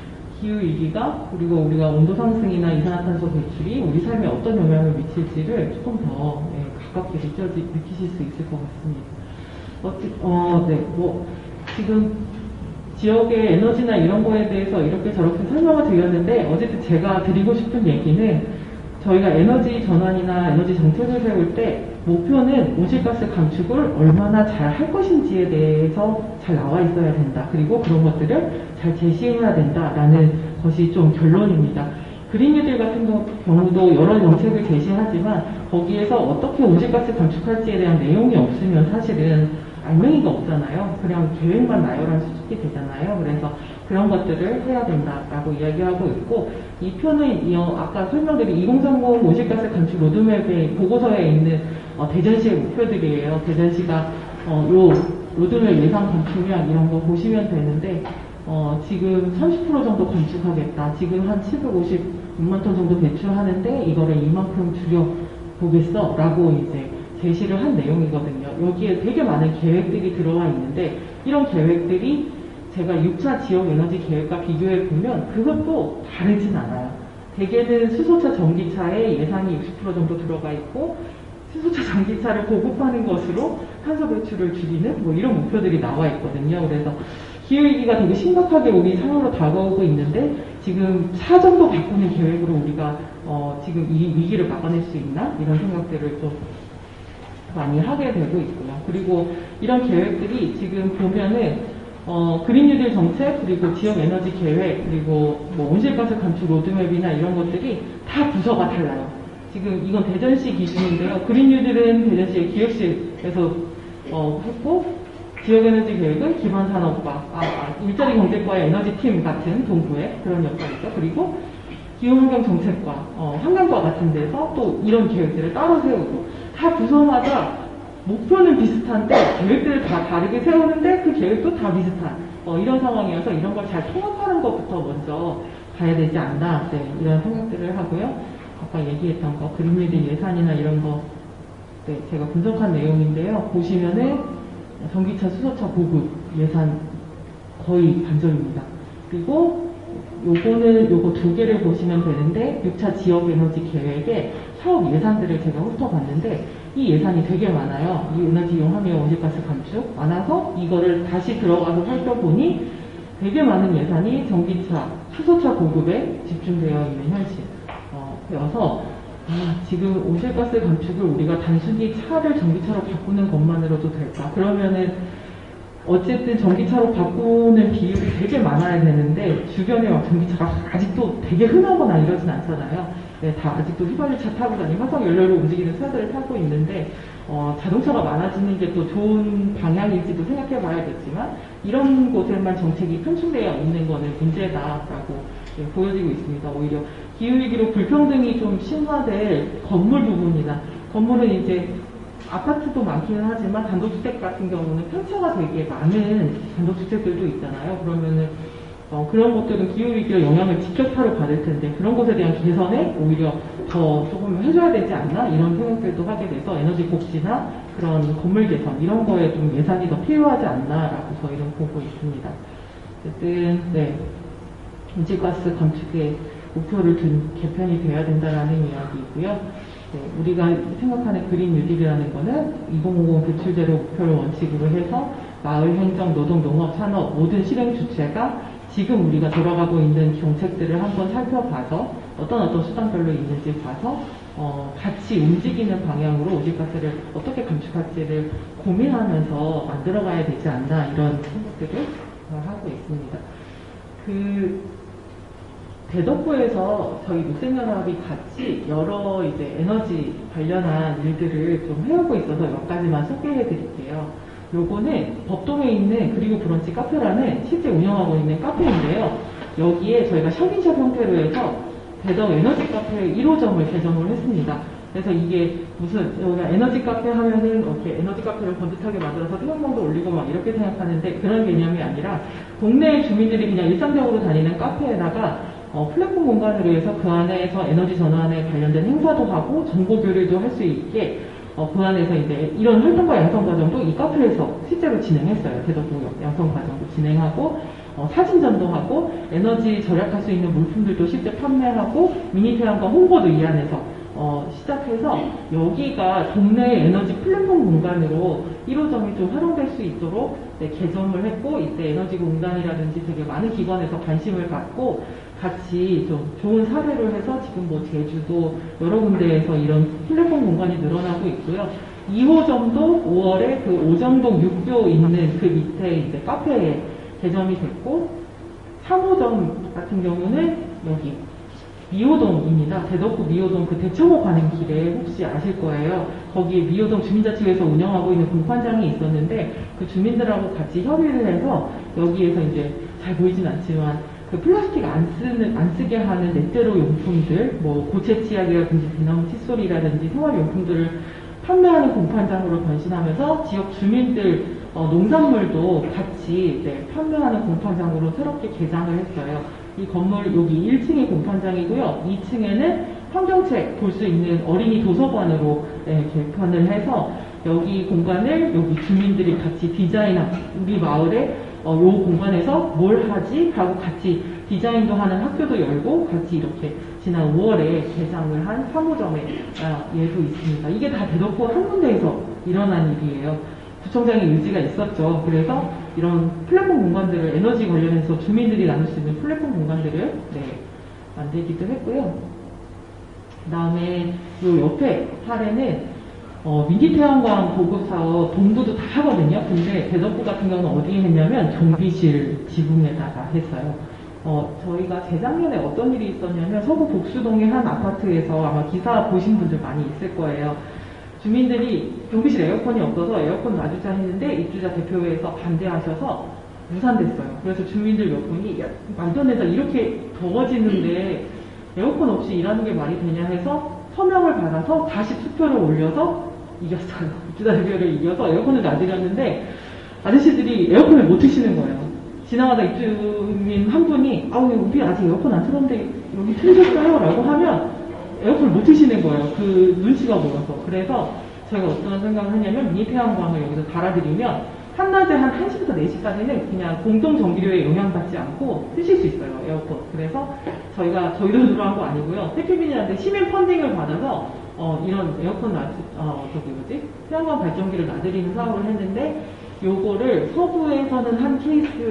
기후위기가 그리고 우리가 온도 상승이나 이산화탄소 배출이 우리 삶에 어떤 영향을 미칠지를 조금 더 네, 가깝게 느껴지, 느끼실 수 있을 것 같습니다. 어, 어, 네, 뭐 지금 지역의 에너지나 이런 거에 대해서 이렇게 저렇게 설명을 드렸는데 어쨌든 제가 드리고 싶은 얘기는 저희가 에너지 전환이나 에너지 정책을 세울 때 목표는 온실가스 감축을 얼마나 잘 할 것인지에 대해서 잘 나와 있어야 된다. 그리고 그런 것들을 잘 제시해야 된다라는 것이 좀 결론입니다. 그린 뉴딜 같은 경우도 여러 정책을 제시하지만 거기에서 어떻게 온실가스 감축할지에 대한 내용이 없으면 사실은 알맹이가 없잖아요. 그냥 계획만 나열할 수 있게 되잖아요. 그래서 그런 것들을 해야 된다라고 이야기하고 있고 이 표는 어, 아까 설명드린 이공삼공 온실가스 감축 로드맵의 보고서에 있는 어, 대전시의 목표들이에요. 대전시가 어, 요 로드맵 예상 감축량 이런 거 보시면 되는데 어, 지금 삼십 퍼센트 정도 감축하겠다. 지금 한 칠백오십육만 톤 정도 배출하는데 이거를 이만큼 줄여보겠어 라고 이제 제시를 한 내용이거든요. 여기에 되게 많은 계획들이 들어와 있는데 이런 계획들이 제가 육 차 지역 에너지 계획과 비교해 보면 그것도 다르진 않아요. 대개는 수소차 전기차에 예산이 육십 퍼센트 정도 들어가 있고 수소차 전기차를 보급하는 것으로 탄소 배출을 줄이는 뭐 이런 목표들이 나와 있거든요. 그래서 기후위기가 되게 심각하게 우리 상으로 다가오고 있는데 지금 차 정도 바꾸는 계획으로 우리가 어 지금 이 위기를 막아낼 수 있나? 이런 생각들을 좀 많이 하게 되고 있고요. 그리고 이런 계획들이 지금 보면은 어, 그린 뉴딜 정책, 그리고 지역 에너지 계획, 그리고 뭐 온실가스 감축 로드맵이나 이런 것들이 다 부서가 달라요. 지금 이건 대전시 기준인데요. 그린 뉴딜은 대전시의 기획실에서 어, 했고 지역 에너지 계획은 기반산업과 아, 아, 일자리 경제과의 에너지 팀 같은 동부의 그런 역할이죠. 그리고 기후환경 정책과 어, 환경과 같은 데서 또 이런 계획들을 따로 세우고 다 부서마다 목표는 비슷한데 계획들을 다 다르게 세우는데 그 계획도 다 비슷한 어, 이런 상황이어서 이런 걸 잘 통합하는 것부터 먼저 가야 되지 않나 네, 이런 생각들을 하고요. 아까 얘기했던 거 그린 뉴딜 예산이나 이런 거 네, 제가 분석한 내용인데요. 보시면은 전기차, 수소차 보급 예산 거의 반절입니다. 그리고 요거는 요거 두 개를 보시면 되는데 육 차 지역 에너지 계획에 사업 예산들을 제가 훑어봤는데 이 예산이 되게 많아요. 이 에너지 이용 함유 온실가스 감축 많아서 이거를 다시 들어가서 살펴보니 되게 많은 예산이 전기차, 수소차 보급에 집중되어 있는 현실이어서 아, 지금 온실가스 감축을 우리가 단순히 차를 전기차로 바꾸는 것만으로도 될까? 그러면은 어쨌든 전기차로 바꾸는 비율이 되게 많아야 되는데 주변에 막 전기차가 아직도 되게 흔하거나 이러진 않잖아요. 네, 다 아직도 휘발유차 타고 다니고 화석연료로 움직이는 차들을 타고 있는데 어, 자동차가 많아지는 게 또 좋은 방향일지도 생각해 봐야겠지만 이런 곳에만 정책이 편충되어 있는 거는 문제다라고 네, 보여지고 있습니다. 오히려 기후위기로 불평등이 좀 심화될 건물 부분이나 건물은 이제 아파트도 많기는 하지만 단독주택 같은 경우는 편차가 되게 많은 단독주택들도 있잖아요. 그러면은 어, 그런 것들은 기후위기의 영향을 직격타로 받을 텐데 그런 것에 대한 개선에 오히려 더 조금 해줘야 되지 않나 이런 생각들도 하게 돼서 에너지 복지나 그런 건물 개선 이런 거에 좀 예산이 더 필요하지 않나라고 저희는 보고 있습니다. 어쨌든 네 온실가스 감축에 목표를 둔 개편이 되어야 된다는 이야기이고요. 네, 우리가 생각하는 그린 뉴딜이라는 거는 이천오십 배출 제로 목표를 원칙으로 해서 마을, 행정, 노동, 농업, 산업 모든 실행 주체가 지금 우리가 돌아가고 있는 정책들을 한번 살펴봐서 어떤 어떤 수단별로 있는지 봐서 어, 같이 움직이는 방향으로 온실가스를 어떻게 감축할지를 고민하면서 만들어가야 되지 않나 이런 생각들을 하고 있습니다. 그 대덕구에서 저희 녹색연합이 같이 여러 이제 에너지 관련한 일들을 좀 해오고 있어서 몇 가지만 소개해 드릴게요. 요거는 법동에 있는 그리고 브런치 카페라는 실제 운영하고 있는 카페인데요. 여기에 저희가 샵인샵 형태로 해서 대덕 에너지 카페 일 호점을 개점을 했습니다. 그래서 이게 무슨 여기가 에너지 카페 하면은 이렇게 에너지 카페를 번듯하게 만들어서 태양광도 올리고 막 이렇게 생각하는데 그런 개념이 아니라 동네 주민들이 그냥 일상적으로 다니는 카페에다가 어, 플랫폼 공간으로 해서 그 안에서 에너지 전환에 관련된 행사도 하고 정보 교류도 할 수 있게 어, 그 안에서 이제 이런 활동과 양성 과정도 이 카페에서 실제로 진행했어요. 대덕구 양성 과정도 진행하고 어, 사진전도 하고 에너지 절약할 수 있는 물품들도 실제 판매하고 미니 태양광 홍보도 이 안에서 어, 시작해서 여기가 동네 에너지 플랫폼 공간으로 일 호점이 좀 활용될 수 있도록 네, 개점을 했고 이때 에너지 공단이라든지 되게 많은 기관에서 관심을 갖고 같이 좀 좋은 사례를 해서 지금 뭐 제주도 여러 군데에서 이런 플랫폼 공간이 늘어나고 있고요. 이 호점도 오월에 그 오정동 육교 있는 그 밑에 이제 카페에 개점이 됐고 삼 호점 같은 경우는 여기 미호동입니다. 대덕구 미호동 그 대청호 가는 길에 혹시 아실 거예요. 거기 미호동 주민자치회에서 운영하고 있는 공판장이 있었는데 그 주민들하고 같이 협의를 해서 여기에서 이제 잘 보이진 않지만 그 플라스틱 안 쓰는, 안 쓰게 하는 넷제로 용품들, 뭐 고체 치약이라든지 대나무 칫솔이라든지 생활용품들을 판매하는 공판장으로 변신하면서 지역 주민들 어, 농산물도 같이 네, 판매하는 공판장으로 새롭게 개장을 했어요. 이 건물 여기 일 층이 공판장이고요. 이 층에는 환경책 볼 수 있는 어린이 도서관으로 네, 개편을 해서 여기 공간을 여기 주민들이 같이 디자인한 우리 마을에 어, 요 공간에서 뭘 하지? 하고 같이 디자인도 하는 학교도 열고 같이 이렇게 지난 오월에 개장을 한 삼 호점의 아, 예도 있습니다. 이게 다 대덕구 한 군데에서 일어난 일이에요. 구청장의 의지가 있었죠. 그래서 이런 플랫폼 공간들을 에너지 관련해서 주민들이 나눌 수 있는 플랫폼 공간들을 네, 만들기도 했고요. 그 다음에 요 옆에 사례는 어, 미니 태양광 보급 사업 동부도 다 하거든요. 근데 대덕구 같은 경우는 어디에 했냐면 정비실 지붕에다가 했어요. 어, 저희가 재작년에 어떤 일이 있었냐면 서구 복수동의 한 아파트에서 아마 기사 보신 분들 많이 있을 거예요. 주민들이 경비실 에어컨이 없어서 에어컨 놔주자 했는데 입주자 대표회에서 반대하셔서 무산됐어요. 그래서 주민들 몇 분이 야, 말도 안 된다 이렇게 더워지는데 에어컨 없이 일하는 게 말이 되냐 해서 서명을 받아서 다시 투표를 올려서 이겼어요. 입주자 대표를 이겨서 에어컨을 놔드렸는데 아저씨들이 에어컨을 못 트시는 거예요. 지나가다 입주민 한 분이 아우 우리 아직 에어컨 안 틀었는데 여기 틀으셨어요? 라고 하면 에어컨을 못 트시는 거예요. 그 눈치가 보여서. 그래서 저희가 어떤 생각을 했냐면 미니 태양광을 여기서 달아드리면 한낮에 한 한 시부터 네 시까지는 그냥 공동 전기료에 영향받지 않고 쓰실 수 있어요. 에어컨. 그래서 저희가 저희 돈으로 한 거 아니고요. 태피빈이한테 시민 펀딩을 받아서 어, 이런 에어컨 놔, 어, 저기 뭐지? 태양광 발전기를 놔드리는 사업을 했는데 요거를 서부에서는 한 케이스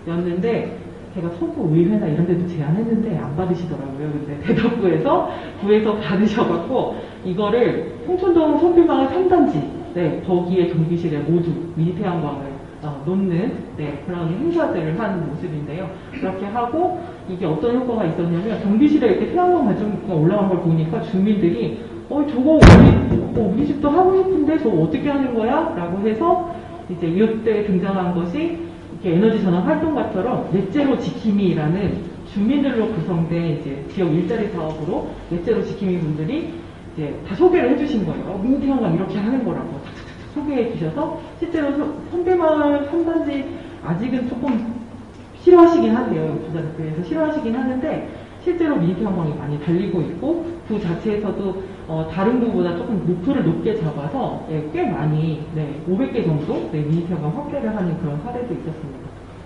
였는데 제가 서구 의회나 이런 데도 제안했는데 안 받으시더라고요. 근데 대덕구에서 구에서 받으셔갖고 이거를 홍천동 선비마을 삼 단지 네, 거기에 전기실에 모두 미니 태양광을 어, 놓는 네, 그런 행사들을 한 모습인데요. 그렇게 하고 이게 어떤 효과가 있었냐면 전기실에 이렇게 태양광 발전기가 올라간 걸 보니까 주민들이 어 저거 우리, 어, 우리 집도 하고 싶은데 저거 어떻게 하는 거야? 라고 해서 이제 이때 등장한 것이 이렇게 에너지 전환 활동가처럼 넷제로 지킴이라는 주민들로 구성된 이제 지역 일자리 사업으로 넷제로 지킴이 분들이 이제 다 소개를 해주신 거예요. 어, 미니 태양광 이렇게 하는 거라고 탁탁탁 소개해 주셔서 실제로 선대마을 삼 단지 아직은 조금 싫어하시긴 한데요. 부자들께서 싫어하시긴 하는데 실제로 미니 태양광이 많이 달리고 있고 구 자체에서도 어, 다른 구보다 조금 목표를 높게 잡아서 예, 꽤 많이 네, 오백 개 정도 네, 미니 태양광 확대를 하는 그런 사례도 있었습니다.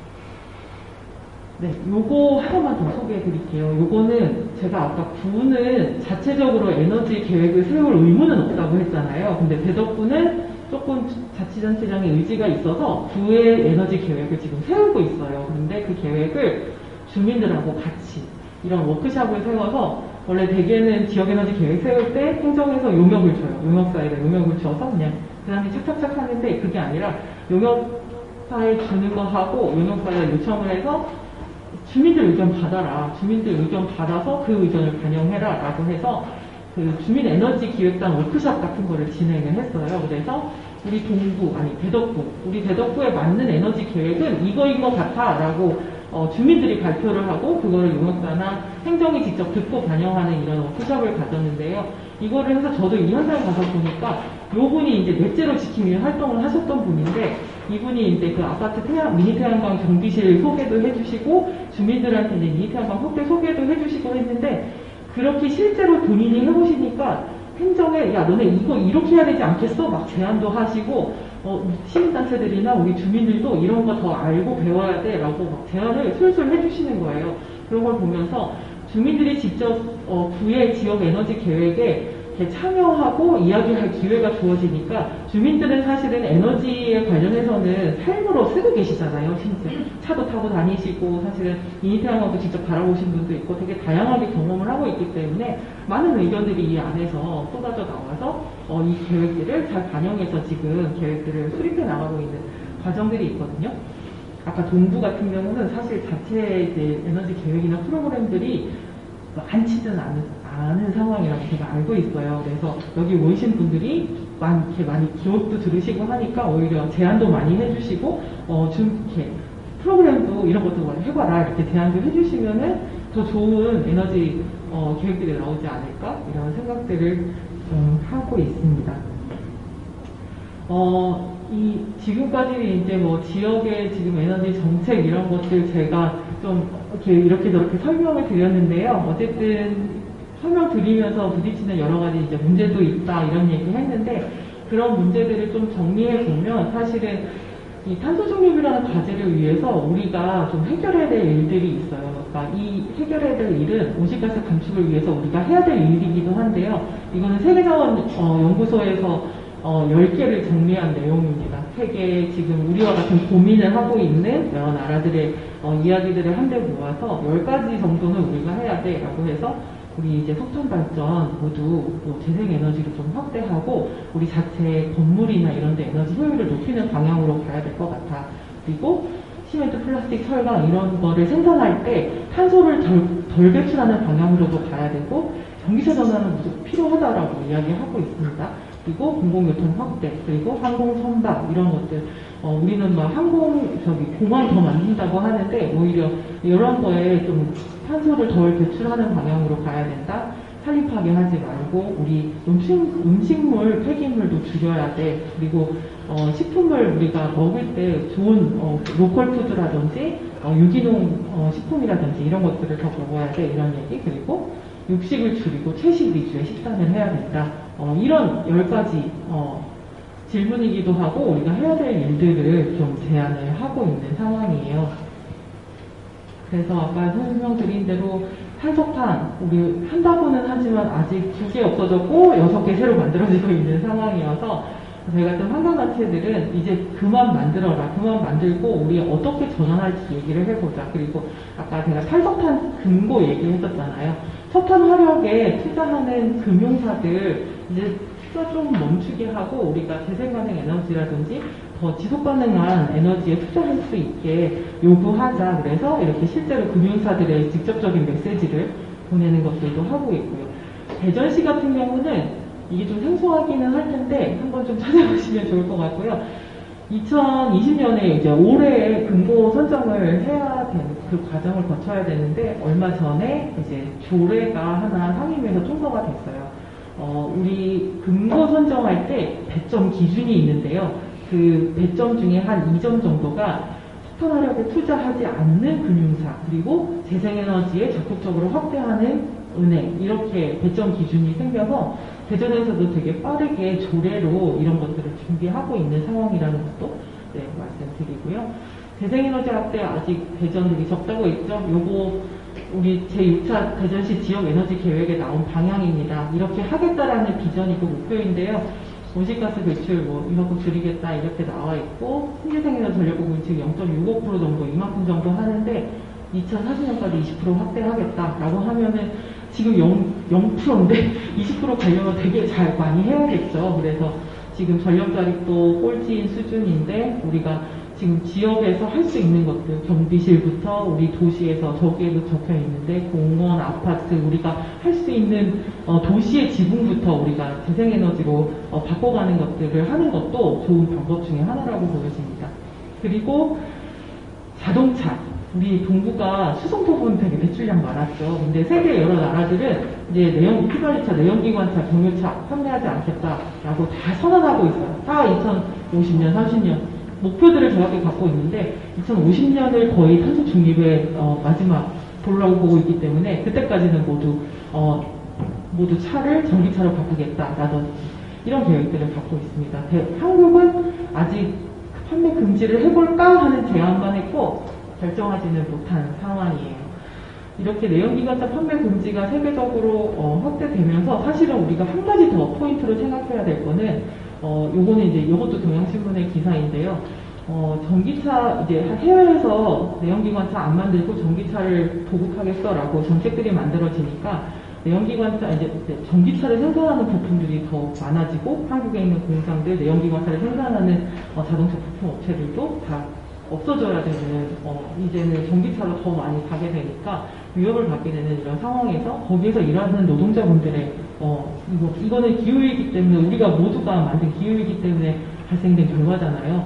네, 요거 하나만 더 소개해 드릴게요. 요거는 제가 아까 구는 자체적으로 에너지 계획을 세울 의무는 없다고 했잖아요. 근데 대덕구는 조금 자치단체장의 의지가 있어서 구의 에너지 계획을 지금 세우고 있어요. 그런데 그 계획을 주민들하고 같이 이런 워크숍을 세워서 원래 대개는 지역에너지 계획 세울 때 행정에서 용역을 줘요. 용역사에다 용역을 줘서 그냥 그 사람이 착착착 하는데 그게 아니라 용역사에 주는 거 하고 용역사에 요청을 해서 주민들 의견 받아라. 주민들 의견 받아서 그 의견을 반영해라 라고 해서 그 주민 에너지 기획단 워크숍 같은 거를 진행을 했어요. 그래서 우리 동구, 아니 대덕구, 우리 대덕구에 맞는 에너지 계획은 이거인 것 같아 라고 어, 주민들이 발표를 하고 그거를 용역사나 행정이 직접 듣고 반영하는 이런 워크숍을 가졌는데요. 이거를 해서 저도 이 현장에 가서 보니까 요분이 이제 넷제로 지킴이 활동을 하셨던 분인데 이분이 이제 그 아파트 태양, 미니 태양광 전기실 소개도 해주시고 주민들한테 이제 미니 태양광 확대 소개도 해주시고 했는데 그렇게 실제로 본인이 해보시니까 행정에 야 너네 이거 이렇게 해야 되지 않겠어? 막 제안도 하시고 어, 시민단체들이나 우리 주민들도 이런 거 더 알고 배워야 돼 라고 막 제안을 술술 해주시는 거예요. 그런 걸 보면서 주민들이 직접 어, 구의 지역 에너지 계획에 참여하고 이야기할 기회가 주어지니까 주민들은 사실은 에너지에 관련해서는 삶으로 쓰고 계시잖아요. 진짜 차도 타고 다니시고 사실은 미니 태양광도 직접 바라보신 분도 있고 되게 다양하게 경험을 하고 있기 때문에 많은 의견들이 이 안에서 쏟아져 나와서 어, 이 계획들을 잘 반영해서 지금 계획들을 수립해 나가고 있는 과정들이 있거든요. 아까 동부 같은 경우는 사실 자체 이제 에너지 계획이나 프로그램들이 많지는 않은, 않은 상황이라고 제가 알고 있어요. 그래서 여기 오신 분들이 많이, 이렇게 많이 기록도 들으시고 하니까 오히려 제안도 많이 해주시고, 어, 좀 이렇게 프로그램도 이런 것도 해봐라 이렇게 제안도 해주시면은 더 좋은 에너지 어, 계획들이 나오지 않을까 이런 생각들을 좀 하고 있습니다. 어, 이 지금까지 이제 뭐 지역의 지금 에너지 정책 이런 것들 제가 좀 이렇게 이렇게 저렇게 설명을 드렸는데요. 어쨌든 설명드리면서 부딪히는 여러 가지 이제 문제도 있다 이런 얘기 했는데 그런 문제들을 좀 정리해 보면 사실은 이 탄소 중립이라는 과제를 위해서 우리가 좀 해결해야 될 일들이 있어요. 그러니까 이 해결해야 될 일은 온실가스 감축을 위해서 우리가 해야 될 일이기도 한데요. 이거는 세계자원 어, 연구소에서 어, 열 개를 정리한 내용입니다. 세계 지금 우리와 같은 고민을 하고 있는 여러 나라들의 어, 이야기들을 한데 모아서 열 가지 정도는 우리가 해야 돼 라고 해서 우리 이제 석탄 발전 모두 뭐 재생에너지를 좀 확대하고 우리 자체 건물이나 이런 데 에너지 효율을 높이는 방향으로 가야 될 것 같아. 그리고 시멘트, 플라스틱, 철강 이런 거를 생산할 때 탄소를 덜, 덜 배출하는 방향으로도 가야 되고 전기차 전환은 무조건 필요하다라고 이야기하고 있습니다. 그리고 공공교통 확대, 그리고 항공 선박 이런 것들 어, 우리는 막 항공 저기 공항 더 만든다고 하는데 오히려 이런 거에 좀 탄소를 덜 배출하는 방향으로 가야 된다. 산림 파괴하지 말고 우리 음식, 음식물 폐기물도 줄여야 돼. 그리고 어, 식품을 우리가 먹을 때 좋은 어, 로컬 푸드라든지 어, 유기농 어, 식품이라든지 이런 것들을 더 먹어야 돼. 이런 얘기. 그리고 육식을 줄이고 채식 위주의 식단을 해야 된다. 어, 이런 열 가지 어, 질문이기도 하고 우리가 해야 될 일들을 좀 제안을 하고 있는 상황이에요. 그래서 아까 설명드린 대로 탄소판 우리 한다고는 하지만 아직 두 개 없어졌고 여섯 개 새로 만들어지고 있는 상황이어서 저희 같은 환경단체들은 이제 그만 만들어라, 그만 만들고 우리 어떻게 전환할지 얘기를 해보자. 그리고 아까 제가 탈석탄 금고 얘기했었잖아요. 석탄 화력에 투자하는 금융사들 이제 투자 좀 멈추게 하고 우리가 재생가능 에너지라든지 더 지속가능한 에너지에 투자할 수 있게 요구하자. 그래서 이렇게 실제로 금융사들의 직접적인 메시지를 보내는 것들도 하고 있고요. 대전시 같은 경우는 이게 좀 생소하기는 할 텐데 한번 좀 찾아보시면 좋을 것 같고요. 이천이십 년에 이제 올해 금고 선정을 해야 되는 그 과정을 거쳐야 되는데 얼마 전에 이제 조례가 하나 상임위에서 통과가 됐어요. 어, 우리 금고 선정할 때 배점 기준이 있는데요. 그 배점 중에 한 이 점 정도가 석탄화력에 투자하지 않는 금융사 그리고 재생에너지에 적극적으로 확대하는 은행 이렇게 배점 기준이 생겨서 대전에서도 되게 빠르게 조례로 이런 것들을 준비하고 있는 상황이라는 것도 네, 말씀드리고요. 재생에너지 확대 아직 대전들이 적다고 했죠. 요거 우리 제육 차 대전시 지역에너지 계획에 나온 방향입니다. 이렇게 하겠다라는 비전이고 목표인데요. 온실가스 배출 뭐 이만큼 줄이겠다 이렇게 나와 있고 신재생에너지 전력공급 지금 영 점 육오 퍼센트 정도 이만큼 정도 하는데 이천사십 년까지 이십 퍼센트 확대하겠다라고 하면은 지금 영 퍼센트인데 이십 퍼센트 가려면 되게 잘 많이 해야겠죠. 그래서 지금 전력자립도 꼴찌인 수준인데 우리가 지금 지역에서 할 수 있는 것들 경비실부터 우리 도시에서 저기에도 적혀 있는데 공원, 아파트 우리가 할 수 있는 어, 도시의 지붕부터 우리가 재생에너지로 어, 바꿔가는 것들을 하는 것도 좋은 방법 중에 하나라고 보여집니다. 그리고 자동차 우리 동부가 수송 부분 되게 배출량 많았죠. 근데 세계 여러 나라들은 이제 내연 휘발유차, 내연기관차, 경유차 판매하지 않겠다라고 다 선언하고 있어요. 다 이천오십 년, 삼십 년 목표들을 정확히 갖고 있는데 이천오십 년을 거의 탄소 중립의 어, 마지막 보려고 보고 있기 때문에 그때까지는 모두 어, 모두 차를 전기차로 바꾸겠다라든지 이런 계획들을 갖고 있습니다. 대, 한국은 아직 판매 금지를 해볼까 하는 제안만 했고 결정하지는 못한 상황이에요. 이렇게 내연기관차 판매 금지가 세계적으로 어, 확대되면서 사실은 우리가 한 가지 더 포인트로 생각해야 될 거는 어, 요거는 이제 요것도 경향신문의 기사인데요. 어, 전기차 이제 해외에서 내연기관차 안 만들고 전기차를 보급하겠어라고 정책들이 만들어지니까 내연기관차 이제 전기차를 생산하는 부품들이 더 많아지고 한국에 있는 공장들 내연기관차를 생산하는 어, 자동차 부품 업체들도 다 없어져야 되는 어, 이제는 전기차로 더 많이 가게 되니까 위협을 받게 되는 이런 상황에서 거기에서 일하는 노동자분들의 어, 이거, 이거는 기후이기 때문에 우리가 모두가 만든 기후이기 때문에 발생된 결과잖아요.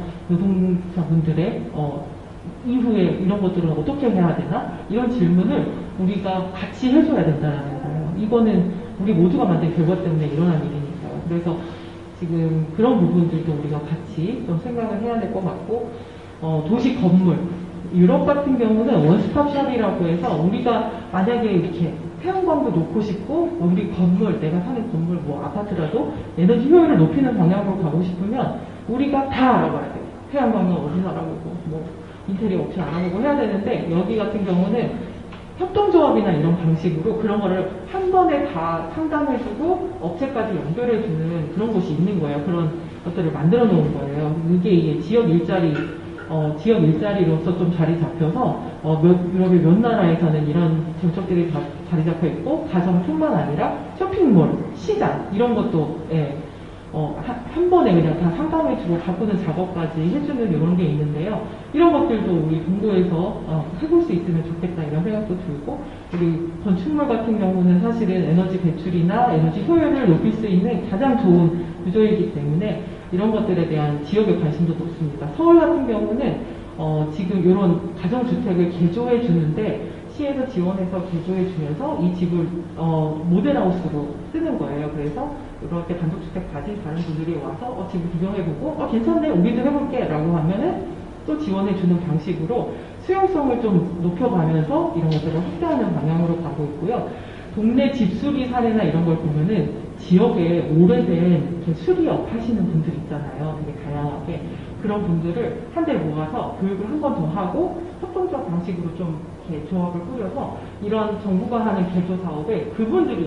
노동자분들의 어, 이후에 이런 것들은 어떻게 해야 되나? 이런 질문을 우리가 같이 해줘야 된다는 거예요. 이거는 우리 모두가 만든 결과 때문에 일어난 일이니까요. 그래서 지금 그런 부분들도 우리가 같이 좀 생각을 해야 될 것 같고 어, 도시 건물 유럽 같은 경우는 원스톱샵이라고 해서 우리가 만약에 이렇게 태양광도 놓고 싶고 우리 건물 내가 사는 건물 뭐 아파트라도 에너지 효율을 높이는 방향으로 가고 싶으면 우리가 다 알아봐야 돼요. 태양광은 어디서 알아보고 뭐 인테리어 업체 알아보고 해야 되는데 여기 같은 경우는 협동조합이나 이런 방식으로 그런 거를 한 번에 다 상담해주고 업체까지 연결해주는 그런 곳이 있는 거예요. 그런 것들을 만들어 놓은 거예요. 이게 이게 지역 일자리 어, 지역 일자리로서 좀 자리 잡혀서 어, 몇, 유럽의 몇 나라에서는 이런 정책들이 다 자리 잡혀 있고 가정뿐만 아니라 쇼핑몰, 시장 이런 것도 예, 어, 한, 한 번에 그냥 다 상담해주고 바꾸는 작업까지 해주는 이런 게 있는데요. 이런 것들도 우리 동구에서 어, 해볼 수 있으면 좋겠다 이런 생각도 들고 우리 건축물 같은 경우는 사실은 에너지 배출이나 에너지 효율을 높일 수 있는 가장 좋은 구조이기 때문에 이런 것들에 대한 지역의 관심도 높습니다. 서울 같은 경우는 어, 지금 이런 가정주택을 개조해 주는데 시에서 지원해서 개조해 주면서 이 집을 어, 모델하우스로 쓰는 거예요. 그래서 이렇게 단독주택 가진 다른 분들이 와서 어, 집을 구경해보고 어, 괜찮네 우리도 해볼게 라고 하면은 또 지원해 주는 방식으로 수용성을 좀 높여가면서 이런 것들을 확대하는 방향으로 가고 있고요. 동네 집수리 사례나 이런 걸 보면은 지역에 오래된 수리업 하시는 분들 있잖아요. 되게 다양하게. 그런 분들을 한데 모아서 교육을 한 번 더 하고 협동조합 방식으로 좀 이렇게 조합을 꾸려서 이런 정부가 하는 개조 사업에 그분들이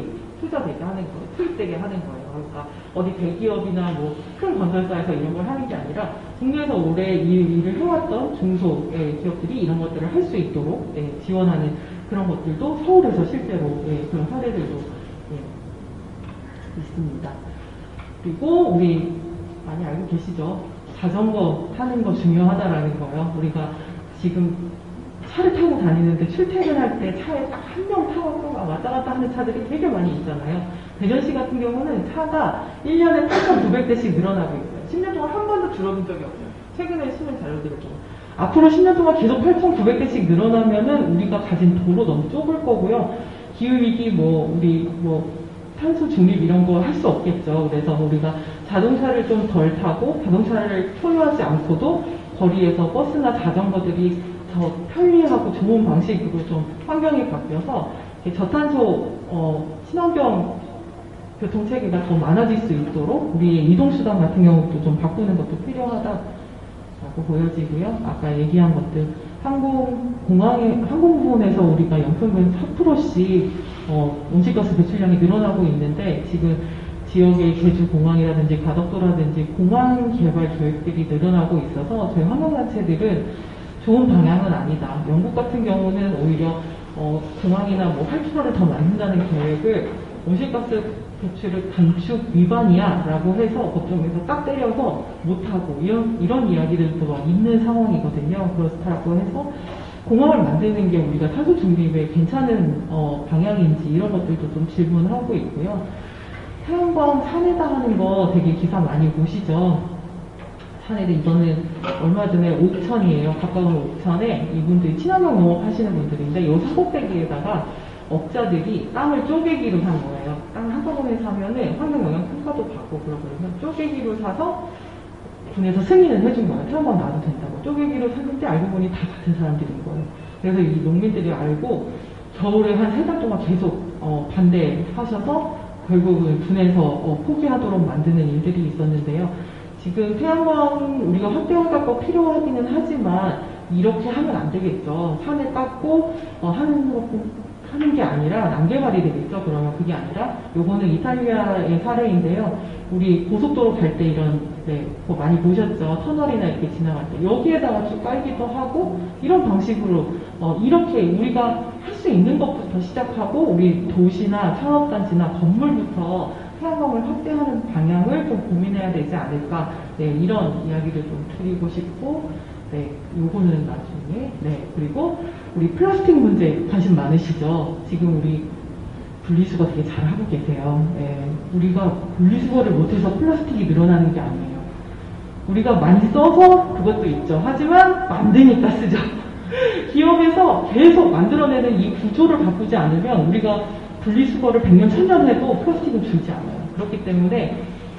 투자되게 하는 거예요. 투입되게 하는 거예요. 그러니까 어디 대기업이나 뭐 큰 건설사에서 이런 걸 하는 게 아니라 국내에서 오래 이 일을 해왔던 중소의 기업들이 이런 것들을 할 수 있도록 예, 지원하는 그런 것들도 서울에서 실제로 예, 그런 사례들도 예, 있습니다. 그리고 우리 많이 알고 계시죠? 자전거 타는 거 중요하다라는 거예요. 우리가 지금 차를 타고 다니는데 출퇴근할 때 차에 딱 한 명 타고 왔다 갔다 하는 차들이 되게 많이 있잖아요. 대전시 같은 경우는 차가 일 년에 팔천구백 대씩 늘어나고 있어요. 십 년 동안 한 번도 줄어든 적이 없어요. 최근에 수는 자료들을 보면. 앞으로 십 년 동안 계속 팔천구백 대씩 늘어나면은 우리가 가진 도로 너무 좁을 거고요. 기후위기 뭐, 우리 뭐, 탄소 중립 이런 거 할 수 없겠죠. 그래서 우리가 자동차를 좀 덜 타고 자동차를 소유하지 않고도 거리에서 버스나 자전거들이 더 편리하고 좋은 방식으로 좀 환경이 바뀌어서 저탄소 어, 친환경 교통체계가 더 많아질 수 있도록 우리의 이동수단 같은 경우도 좀 바꾸는 것도 필요하다라고 보여지고요. 아까 얘기한 것들 항공, 공항에, 항공부문에서 우리가 연평균 사 퍼센트씩 어, 온실가스 배출량이 늘어나고 있는데 지금 지역의 제주공항이라든지 가덕도라든지 공항 개발 계획들이 늘어나고 있어서 저희 환경단체들은 좋은 방향은 아니다. 영국 같은 경우는 오히려 어, 공항이나 뭐 팔 퍼센트를 더 만든다는 계획을 온실가스 배출을 단축 위반이야 라고 해서 법정에서 딱 때려서 못하고 이런, 이런 이야기들도 막 있는 상황이거든요. 그렇다고 해서 공항을 만드는 게 우리가 탄소 중립에 괜찮은 어, 방향인지 이런 것들도 좀 질문하고 있고요. 태양광 산에다 하는 거 되게 기사 많이 보시죠. 산에다 이거는 얼마 전에 옥천이에요. 가까운 옥천에 이분들이 친환경 농업 하시는 분들인데 이 산꼭대기에다가 업자들이 땅을 쪼개기로 산 거예요. 땅을 한꺼번에 사면은 환경영향 평가도 받고 그러거든요. 쪼개기로 사서 군에서 승인을 해준 거예요. 태양광 놔도 된다고. 쪼개기로 샀는데 알고 보니 다 같은 사람들인 거예요. 그래서 이 농민들이 알고 겨울에 한 세 달 동안 계속 어, 반대하셔서 결국은 군에서 어, 포기하도록 만드는 일들이 있었는데요. 지금 태양광 우리가 확대화가 꼭 필요하기는 하지만 이렇게 하면 안 되겠죠. 산을 깎고 어, 하는 거 하는 게 아니라 난개발이 되겠죠. 그러면 그게 아니라 요거는 이탈리아의 사례인데요. 우리 고속도로 갈 때 이런 네, 그거 많이 보셨죠. 터널이나 이렇게 지나갈 때 여기에다가 쭉 깔기도 하고 이런 방식으로 어, 이렇게 우리가 할 수 있는 것부터 시작하고 우리 도시나 산업단지나 건물부터 태양광을 확대하는 방향을 좀 고민해야 되지 않을까. 네, 이런 이야기를 좀 드리고 싶고 네, 요거는 나중에 네, 그리고 우리 플라스틱 문제 관심 많으시죠? 지금 우리 분리수거 되게 잘하고 계세요. 네, 우리가 분리수거를 못해서 플라스틱이 늘어나는 게 아니에요. 우리가 많이 써서 그것도 있죠. 하지만 만드니까 쓰죠. 기업에서 계속 만들어내는 이 구조를 바꾸지 않으면 우리가 분리수거를 백 년, 천 년 해도 플라스틱은 줄지 않아요. 그렇기 때문에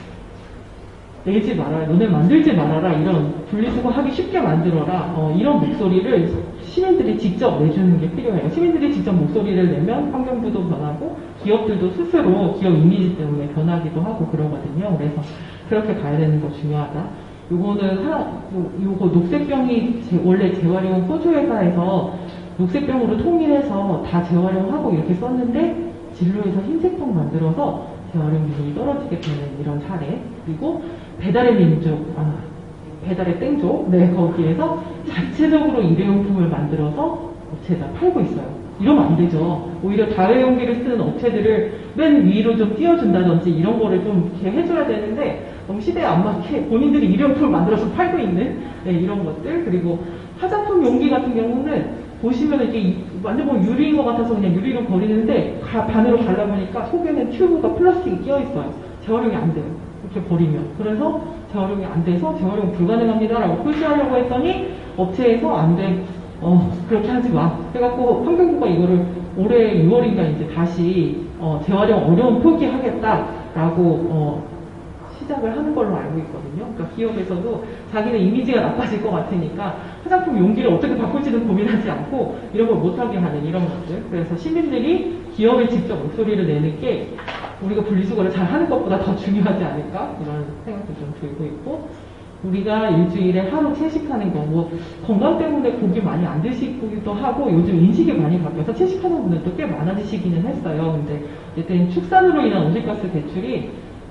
내지 말아라, 너네 만들지 말아라, 이런 분리수거 하기 쉽게 만들어라, 어, 이런 목소리를 시민들이 직접 내주는 게 필요해요. 시민들이 직접 목소리를 내면 환경부도 변하고 기업들도 스스로 기업 이미지 때문에 변하기도 하고 그러거든요. 그래서 그렇게 가야 되는 거 중요하다. 요거는 하나, 요거 녹색병이 제, 원래 재활용 호주회사에서 녹색병으로 통일해서 다 재활용하고 이렇게 썼는데 진로에서 흰색병 만들어서 재활용 비율이 떨어지게 되는 이런 사례. 그리고 배달의 민족, 아, 배달의 땡족, 네, 거기에서 자체적으로 일회용품을 만들어서 업체에다 팔고 있어요. 이러면 안 되죠. 오히려 다회용기를 쓰는 업체들을 맨 위로 좀 띄워준다든지 이런 거를 좀 이렇게 해줘야 되는데 너무 시대에 안 맞게 본인들이 일회용품을 만들어서 팔고 있는 네, 이런 것들. 그리고 화장품 용기 같은 경우는 보시면 이게 완전 뭐 유리인 것 같아서 그냥 유리로 버리는데 가, 반으로 갈라보니까 속에는 튜브가 플라스틱이 끼어 있어요. 재활용이 안 돼요. 이렇게 버리면. 그래서 재활용이 안 돼서 재활용 불가능합니다라고 표시하려고 했더니 업체에서 안 돼. 어, 그렇게 하지 마. 해갖고 환경부가 이거를 올해 유월인가 이제 다시 어, 재활용 어려운 포기하겠다라고 어, 시작을 하는 걸로 알고 있거든요. 그러니까 기업에서도 자기네 이미지가 나빠질 것 같으니까 화장품 용기를 어떻게 바꿀지는 고민하지 않고 이런 걸 못하게 하는 이런 것들. 그래서 시민들이 기업에 직접 목소리를 내는 게 우리가 분리수거를 잘 하는 것보다 더 중요하지 않을까? 이런 생각도 좀 들고 있고. 우리가 일주일에 하루 채식하는 거, 뭐 건강 때문에 고기 많이 안 드시기도 하고 요즘 인식이 많이 바뀌어서 채식하는 분들도 꽤 많아지시기는 했어요. 근데 어쨌든 축산으로 인한 온실가스 배출이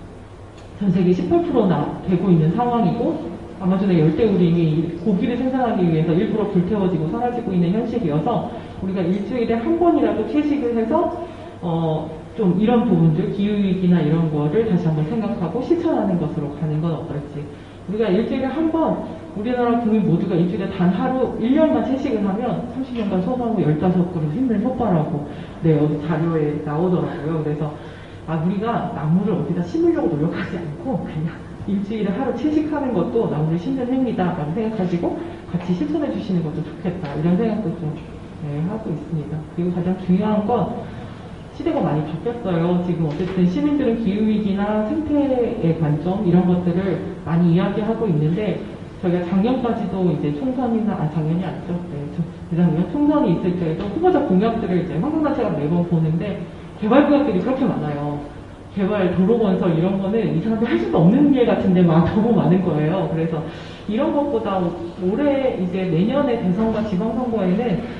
전 세계 십팔 퍼센트나 되고 있는 상황이고 아마존의 열대우림이 고기를 생산하기 위해서 일부러 불태워지고 사라지고 있는 현실이어서 우리가 일주일에 한 번이라도 채식을 해서 어, 좀 이런 부분들, 기후위기나 이런 거를 다시 한번 생각하고 실천하는 것으로 가는 건 어떨지. 우리가 일주일에 한 번, 우리나라 국민 모두가 일주일에 단 하루, 일 년만 채식을 하면 삼십 년간 소나무 열다섯 그릇 힘을 섭발하고, 네, 어디 자료에 나오더라고요. 그래서, 아, 우리가 나무를 어디다 심으려고 노력하지 않고, 그냥 일주일에 하루 채식하는 것도 나무를 심는 행위다, 라고 생각하시고, 같이 실천해 주시는 것도 좋겠다. 이런 생각도 좀, 네, 하고 있습니다. 그리고 가장 중요한 건, 시대가 많이 바뀌었어요. 지금 어쨌든 시민들은 기후위기나 생태의 관점 이런 것들을 많이 이야기하고 있는데 저희가 작년까지도 이제 총선이나 아 작년이 아니죠. 네, 재작년 총선이 있을 때에도 후보자 공약들을 이제 환경단체가 매번 보는데 개발 구역들이 그렇게 많아요. 개발 도로 건설 이런 거는 이 사람들이 할 수도 없는 일 같은데 막 너무 많은 거예요. 그래서 이런 것보다 올해 이제 내년에 대선과 지방선거에는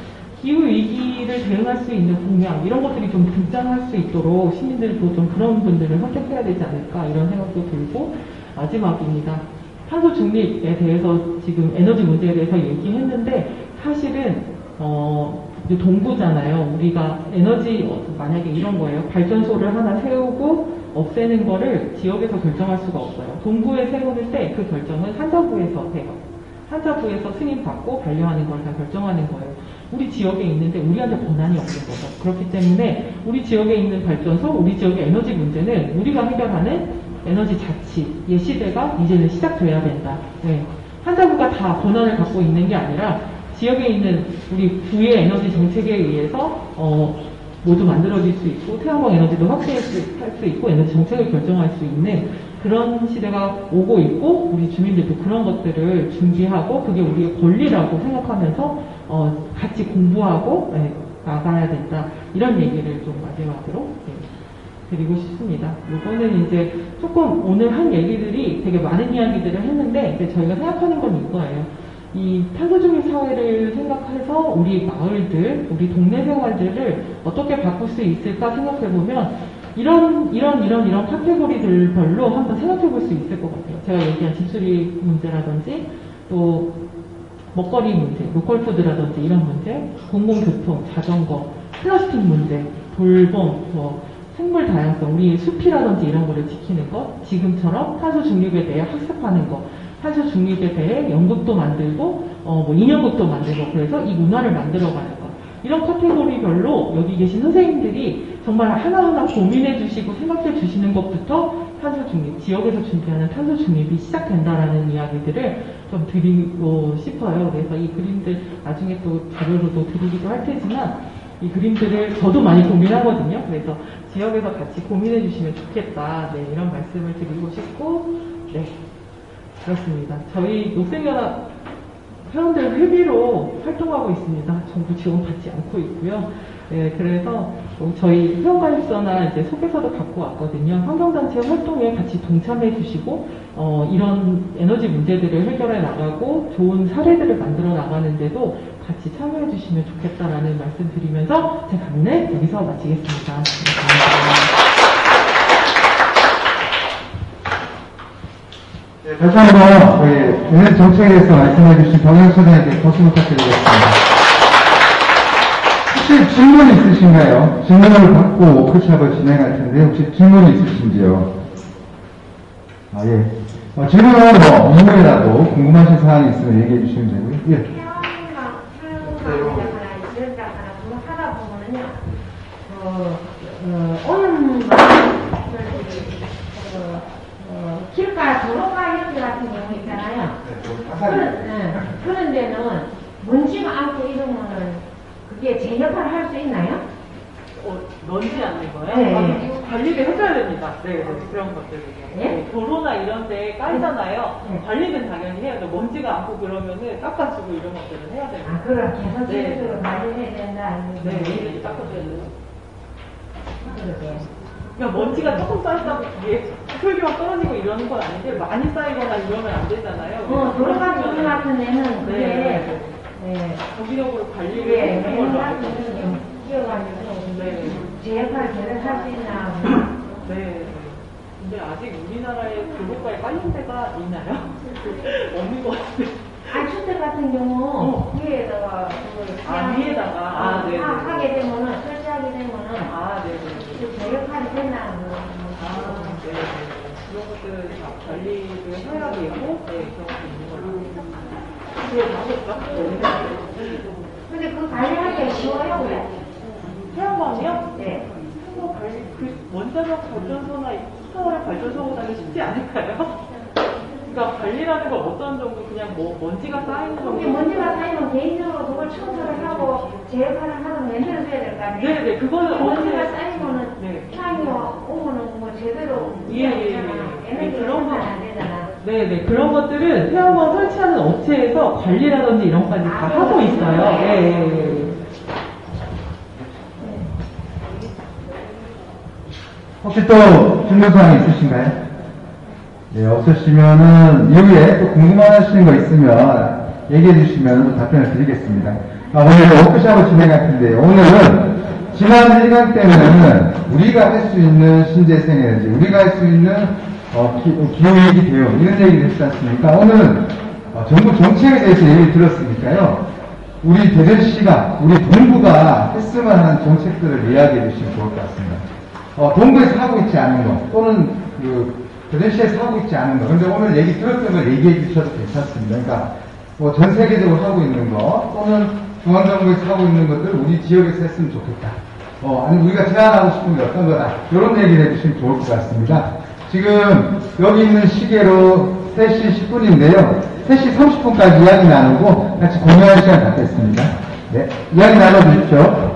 기후위기를 대응할 수 있는 공약, 이런 것들이 좀 등장할 수 있도록 시민들도 좀 그런 분들을 선택해야 되지 않을까, 이런 생각도 들고, 마지막입니다. 탄소 중립에 대해서 지금 에너지 문제에 대해서 얘기했는데, 사실은, 어, 이제 동부잖아요. 우리가 에너지, 만약에 이런 거예요. 발전소를 하나 세우고, 없애는 거를 지역에서 결정할 수가 없어요. 동부에 세우는 때 그 결정은 산자부에서 해요. 산자부에서 승인받고 반려하는 걸 다 결정하는 거예요. 우리 지역에 있는데 우리한테 권한이 없는 거죠. 그렇기 때문에 우리 지역에 있는 발전소, 우리 지역의 에너지 문제는 우리가 해결하는 에너지 자치의 시대가 이제는 시작돼야 된다. 네. 산자부가 다 권한을 갖고 있는 게 아니라 지역에 있는 우리 구의 에너지 정책에 의해서 어, 모두 만들어질 수 있고 태양광 에너지도 확대할 수, 할 수 있고 에너지 정책을 결정할 수 있는 그런 시대가 오고 있고 우리 주민들도 그런 것들을 준비하고 그게 우리의 권리라고 생각하면서 어, 같이 공부하고 네, 나가야 된다. 이런 얘기를 좀 마지막으로 네, 드리고 싶습니다. 이거는 이제 조금 오늘 한 얘기들이 되게 많은 이야기들을 했는데 이제 저희가 생각하는 건 이거예요. 이 탄소중립 사회를 생각해서 우리 마을들, 우리 동네 생활들을 어떻게 바꿀 수 있을까 생각해보면 이런, 이런, 이런, 이런 카테고리들별로 한번 생각해볼 수 있을 것 같아요. 제가 얘기한 집수리 문제라든지 또 먹거리 문제, 로컬푸드라든지 이런 문제, 공공교통, 자전거, 플라스틱 문제, 돌봄, 뭐 생물 다양성, 우리 숲이라든지 이런 거를 지키는 것, 지금처럼 탄소 중립에 대해 학습하는 것, 탄소 중립에 대해 연극도 만들고, 어, 뭐 인형극도 만들고, 그래서 이 문화를 만들어가는 것. 이런 카테고리별로 여기 계신 선생님들이 정말 하나하나 고민해 주시고 생각해 주시는 것부터 탄소 중립, 지역에서 준비하는 탄소 중립이 시작된다라는 이야기들을 좀 드리고 싶어요. 그래서 이 그림들 나중에 또 자료로도 드리기도 할 테지만 이 그림들을 저도 많이 고민하거든요. 그래서 지역에서 같이 고민해 주시면 좋겠다. 네, 이런 말씀을 드리고 싶고, 네, 그렇습니다. 저희 녹색연합 회원들 회비로 활동하고 있습니다. 정부 지원 받지 않고 있고요. 네, 그래서 저희 회원가입서나 이제 소개서도 갖고 왔거든요. 환경단체 활동에 같이 동참해 주시고, 어, 이런 에너지 문제들을 해결해 나가고 좋은 사례들을 만들어 나가는데도 같이 참여해 주시면 좋겠다라는 말씀 드리면서 제 강의는 여기서 마치겠습니다. 감사합니다. 네, 다시 한번 저희 에너지 정책에 대해서 말씀해 주신 병영소장에게 박수 부탁드리겠습니다. 혹시 질문 있으신가요? 질문을 받고 워크숍을 진행할 텐데 혹시 질문 있으신지요? 아, 예. 어, 질문은 뭐 업무에라도 궁금하신 사항이 있으면 얘기해 주시면 되고요. 예. 하다 보면요, 어, 어, 오는 길가, 도로가 이렇게 같은 경우 있잖아요. 그런, 네, 그런 데는 먼지가 않고 이러면은 그게 제 역할을 할 수 있나요? 어, 먼지 않는 거예요? 네. 아, 이거 관리를 해줘야 됩니다. 네, 네, 그런 것들은요. 네? 네, 도로나 이런 데 깔잖아요. 네. 관리는 당연히 해야 돼요. 먼지가 않고 그러면은 깎아주고 이런 것들은 해야 됩니다. 아, 그럼 계속적으로 네. 관리해야 된다. 네, 매일 깎아줘야 돼요. 그러게. 그러니까 먼지가 조금 쌓였다고 뒤에 비풀기만 떨어지고 이러는 건 아닌데 많이 쌓이거나 이러면 안 되잖아요. 어, 도로관 조정 같은 데는 그게 네. 네. 정기적으로 관리를 예, 해주는 걸로 매년 알고 같은 데는 있어요. 좀 끼어가지고 네. 제 역할을 제대로 할 수 있나. 네. 근데 아직 우리나라에 도로가에 깔린 데가 있나요? 없는 것 같아요. 아, 주택 같은 경우 어. 위에다가 그걸 아, 그냥 위에다가. 아, 네네. 하- 하게 되면은 설치하게 되면은 아, 네네. 제 역할이 되나. 뭐. 아, 네. 그런 것들은 다 관리를 해야 되고, 네, 그런 것도 있는 걸로 알고 있습니다. 그거 나볼까? 근데 그 관리하기가 쉬워요, 왜? 태양광이요? 네. 뭐 관리, 그 원자력 발전소나 스타워의 발전소보다는 쉽지 않을까요? 그러니까 관리라는 건 어떤 정도 그냥 뭐 먼지가 쌓이는 정도. 근데 먼지가 쌓이면 개인적으로 그걸 청소를 하고 제 역할을 하면 만들어줘야 될 거 아니에요? 네네, 그거는 먼지가 어제- 쌓이면은 네. 향이 오면은 뭐 제대로 예, 예, 예. 에너지가 그런 거- 생산 안 되잖아. 네네, 그런 것들은 태양광 설치하는 업체에서 관리라든지 이런 것까지 다 아, 하고 있어요. 그렇군요. 예, 예, 예. 혹시 또 질문사항 있으신가요? 네, 없으시면은 이후에 또 궁금하신 거 있으면 얘기해 주시면 또 답변을 드리겠습니다. 아, 오늘 워크숍을 진행할 텐데요. 오늘은 지난 일 강 때는 우리가 할 수 있는 신재생 에너지, 우리가 할 수 있는 어, 기, 기후위기 대응 이런 얘기를 했지 않습니까? 오늘은 어, 정부 정책에 대해서 얘기를 들었으니까요. 우리 대전시가, 우리 동부가 했으면 하는 정책들을 이야기해 주시면 좋을 것 같습니다. 어, 동부에서 하고 있지 않은 거, 또는 그 대전시에서 하고 있지 않은 거. 근데 오늘 얘기 들었던 걸 얘기해 주셔도 괜찮습니다. 그러니까 뭐 전 세계적으로 하고 있는 거, 또는 중앙정부에서 하고 있는 것들 우리 지역에서 했으면 좋겠다. 어, 아니 우리가 제안하고 싶은 게 어떤 거다. 이런 얘기를 해주시면 좋을 것 같습니다. 지금 여기 있는 시계로 세 시 십 분인데요. 세 시 삼십 분까지 이야기 나누고 같이 공유할 시간 갖겠습니다. 네, 이야기 나눠주십시오.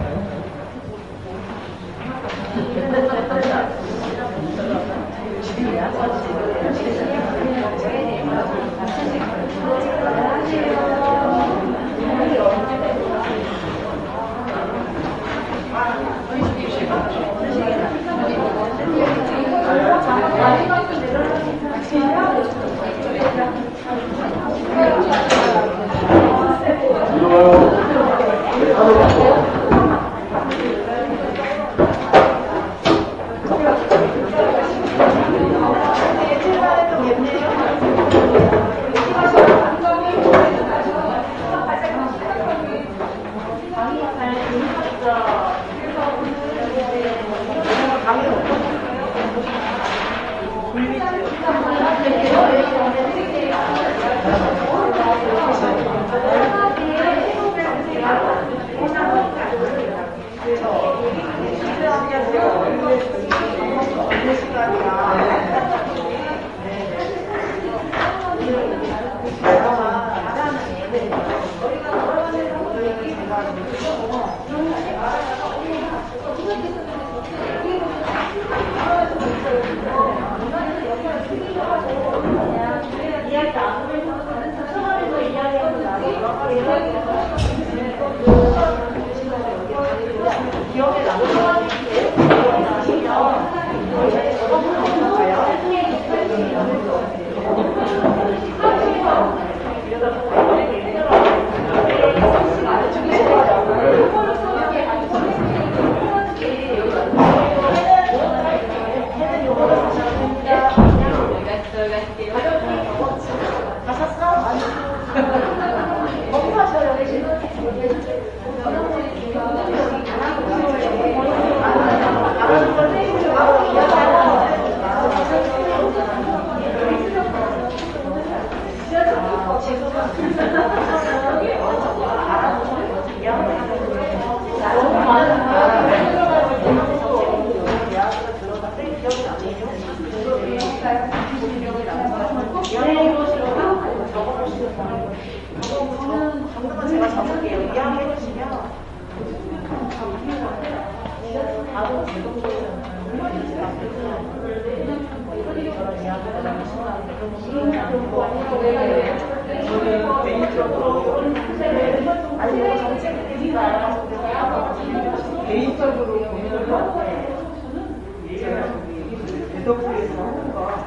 개인적으로 보면 제가 대덕구에서 하는 거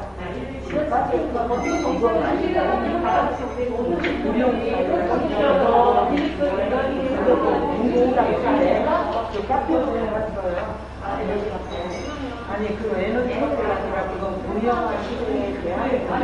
아니 그 에너지 컨트롤 아니라 그건 무형화 시대에 대한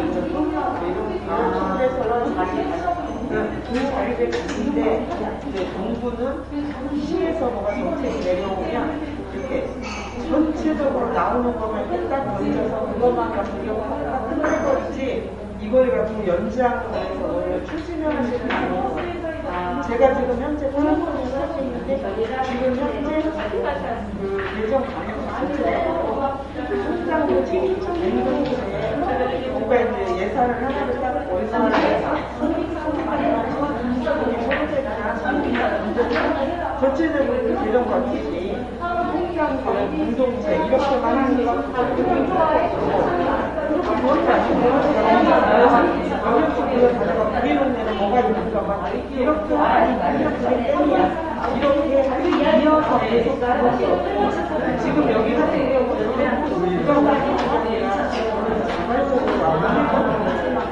그 자리를 갔는데 이제 정부는 시에서 뭐가 정책이 내려오면 이렇게 전체적으로 나오는 것만 딱 던져서 그것만 가지고 이용하다가 끝내버리지 이걸 가지고 연장을 해서 오늘 추진을 하시는 거예요. 제가 지금 현재 참고를 하고 있는데 지금 현재 그 예정 방향 자체가 현장도 책임져 공동체에 뭔가 이제 예산을 하나를 딱 월상을 해서 전체적으로 그 재정 과실이 통장 공동체 이렇게만 하는 것 뭐가 있는가 막 이렇게 이렇게 이어서 계속 가는 게 없고 지금 여기 같은 경우는 이거 같은 경우가 자발적으로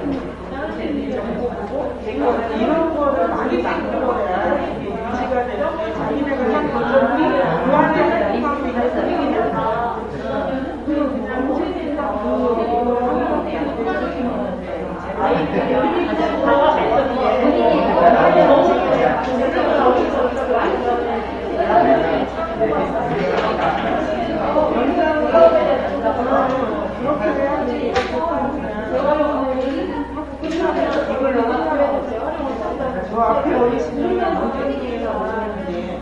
이런 거를 많이 만들어야 유지가 되는데 자기네가 한 거를 그 안에 공감이 있어서 저 앞에 어르신들이 어머니에서 오셨는데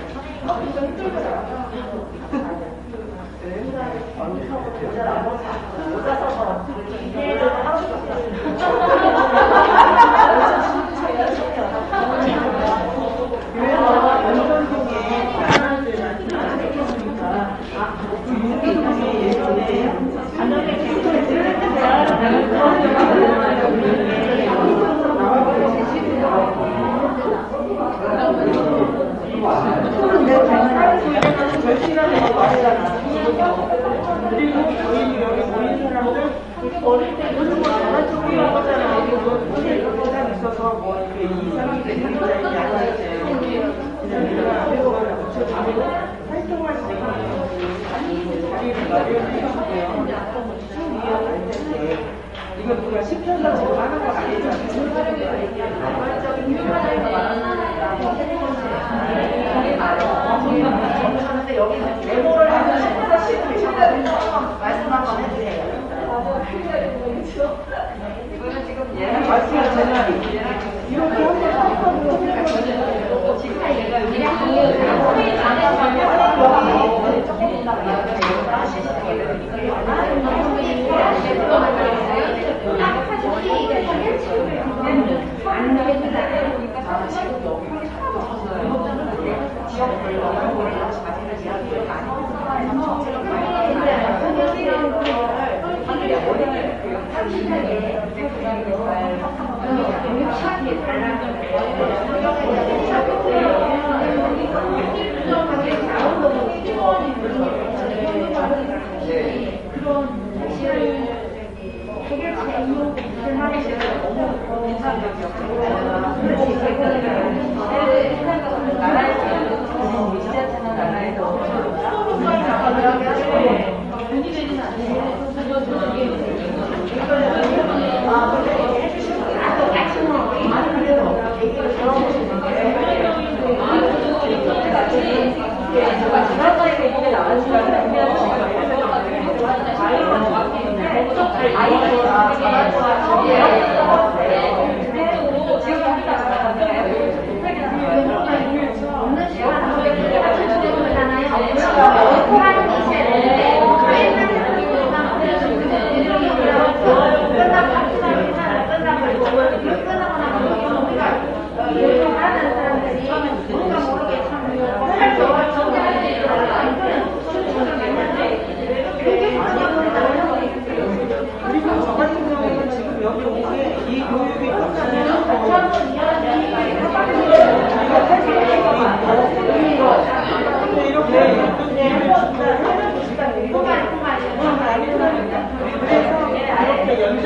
그리고 저희 여기 모인 사람들 어릴 때 요즘 다른 쪽이 하잖아요. 뭐 부담 있어서 뭐 이렇게 이 사람들 굉장히 약간의 그냥 그거를 붙여주고 활동할 수 있는 자리를 마련해 주고요. 쭉 이어갈 텐데 이거 누가 시켜서 지금 하는 건 아니잖아요. 근데 여기는 메모를 하면 말씀 한번 해주세요. 이거는 지금 얘는 말씀을 제가 이렇게 한번 지금 얘가 여기 소위 장애가 조금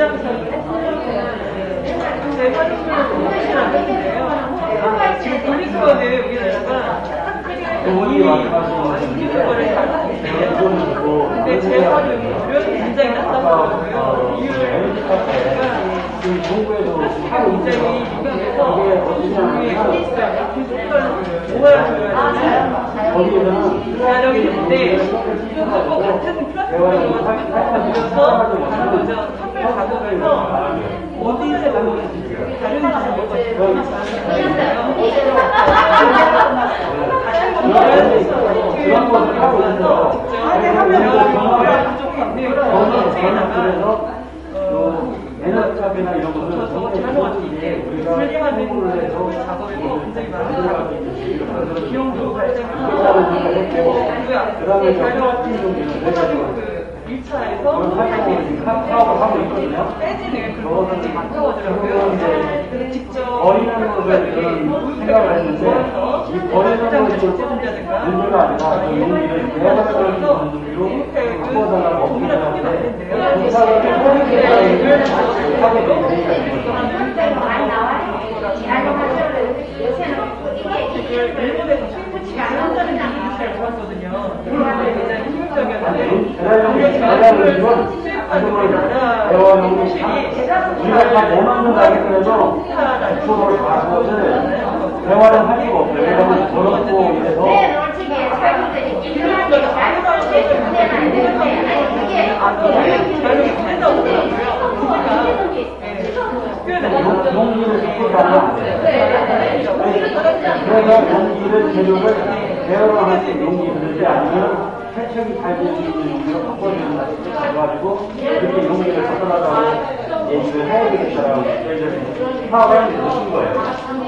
시작해서 제 사진을 보시면 안 되는데요. 지금 분리수거는 우리나라가 이미 아시는 거를 잘 하고 있어요. 근데 제 활용이 주변이 굉장히 낮다고요. 이유를 하고 굉장히 유명해서 우리의 케이스가 계속 모아줘야 자력이 있는데 그거 같은 플라스틱으로 살펴서 먼저 선별 작업해서 어디에 다른지 잘 먹어요. 그런 것을 하고 있어서 에너지탑이나 이런 것은 저거 잘못인데 설계만 되는 해서 작업에도 굉장히 많은 비용도 발생하고 그다음에 촬영팀 정도는 일 차에서 사업을 하고 있거든요. 빼지는 그런 것들이 가까워지더라고요. 그래서 직접 버리는 것을 생각을 했는데 이 버리는 것이 문제가 아니라 그 용기를 대화를 하는 준비로 바꿔달라고 어필을 하는데 공사를 하게 되는 얘기가 있거든요. 일본에서 실무치가 안 한다는 얘기를 잘 들었거든요. 그런데 굉장히 희망적이었는데 대화용이 우리가 다 원하는 가격에서 백 퍼센트를 다 그것을 대화를 할 수가 없어요. 왜냐하면 더럽고 이래서 용기를 바꾸다가 그래서 용기를 재료를 대화를 할 수 있는 용기 들지 아니면 세척이 잘 될 수 있는 용기로 바꿔주는 것을 가지고 그렇게 용기를 바꿔달라고 얘기를 해야 되겠다라고 저희들이 사업을 해주신 거예요.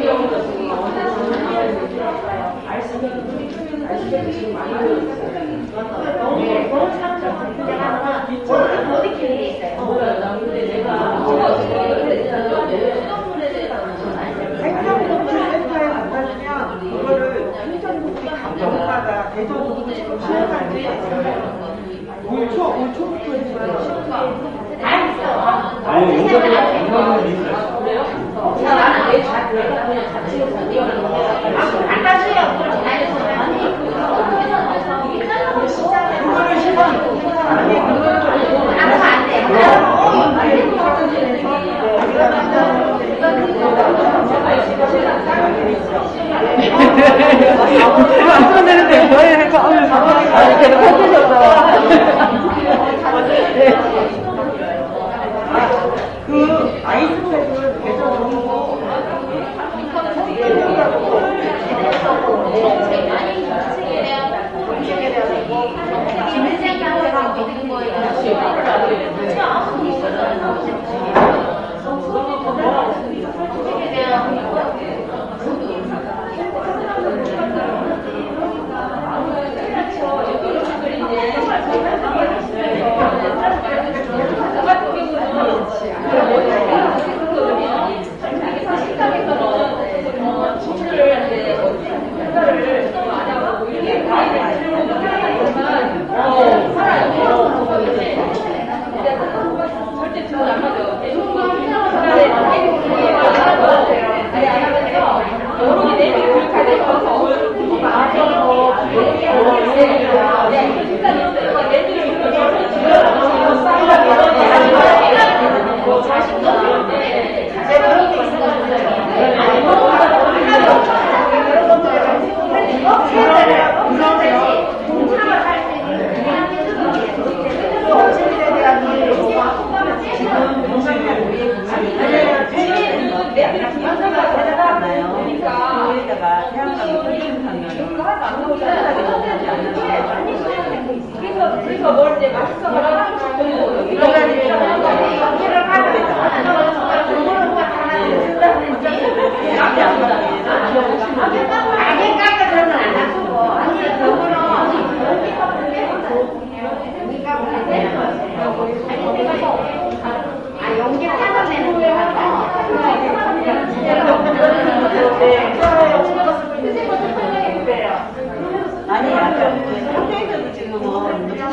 행정복지센터에 갖다 주면 그거를 행정복지 감정마다 대전복지 시행할 때 올 초, 올 초부터 아니, 용접을 용접을 있어요. 나는 내 자체가 그냥 자체가 안 가세요. 그거를 시방 아니 안 돼. 안 써내는데 뭐 해서 아니 계속 해주셔서 그 아이스팩을 대전 정보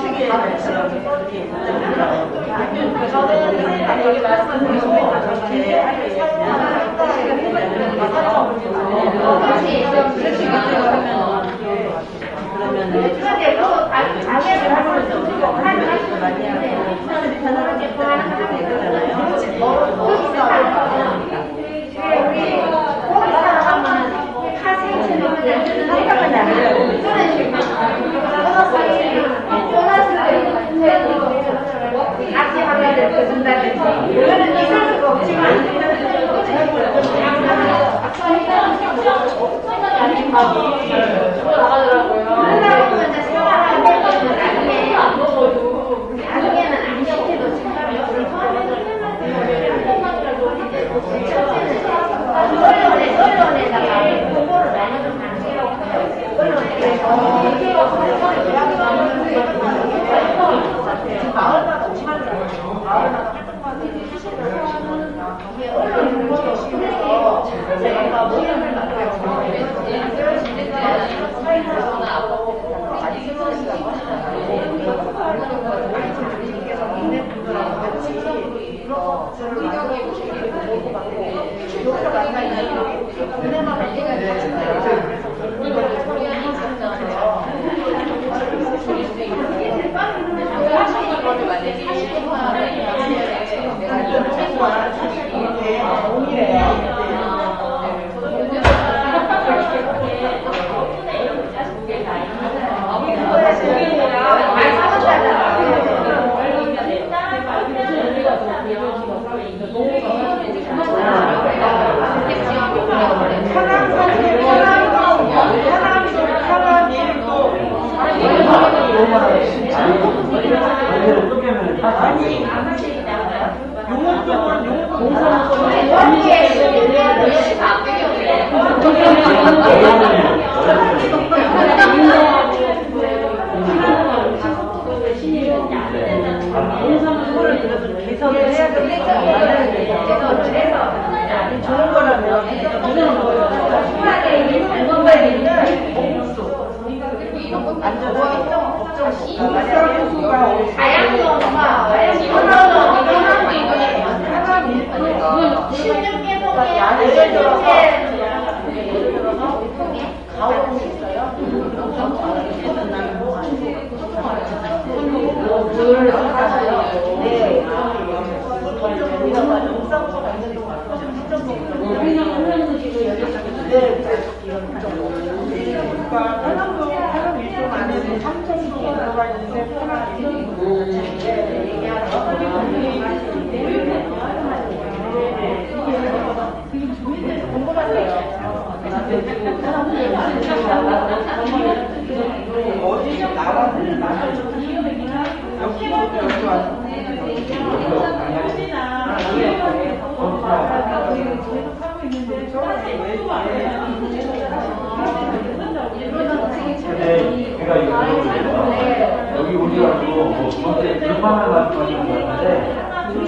여기 오셔가지고 뭐 저한테 불만을 말씀하시는 것 같은데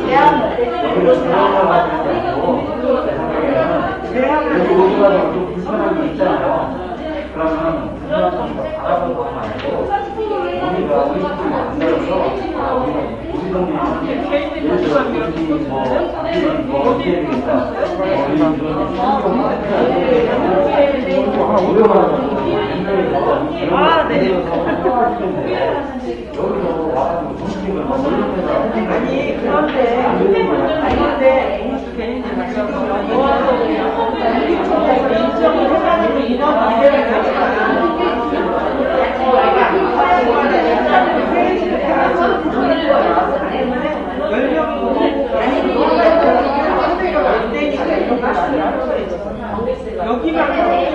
여기를 불만을 말씀하시고 제 생각에는 여기 오셔가지고 좀 불편한 게 있잖아요. 그러면 불편한 거 알아보고 하면 안 되고 우리가 우리 식구를 만들어서 우리 동네 예를 들어 우리 뭐 뭐 어디에 있다 뭐 이런 그런 오려면 아, 네. 아니, 그런데, 아니, 근데, 괜히 모아서 인정을 해가지고 이런 기대를 가지고 열 명이고, 안 되니까 이런 거 여기만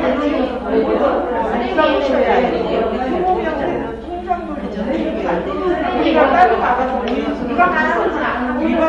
우리가 따로 나가서 우리가 가서 우리가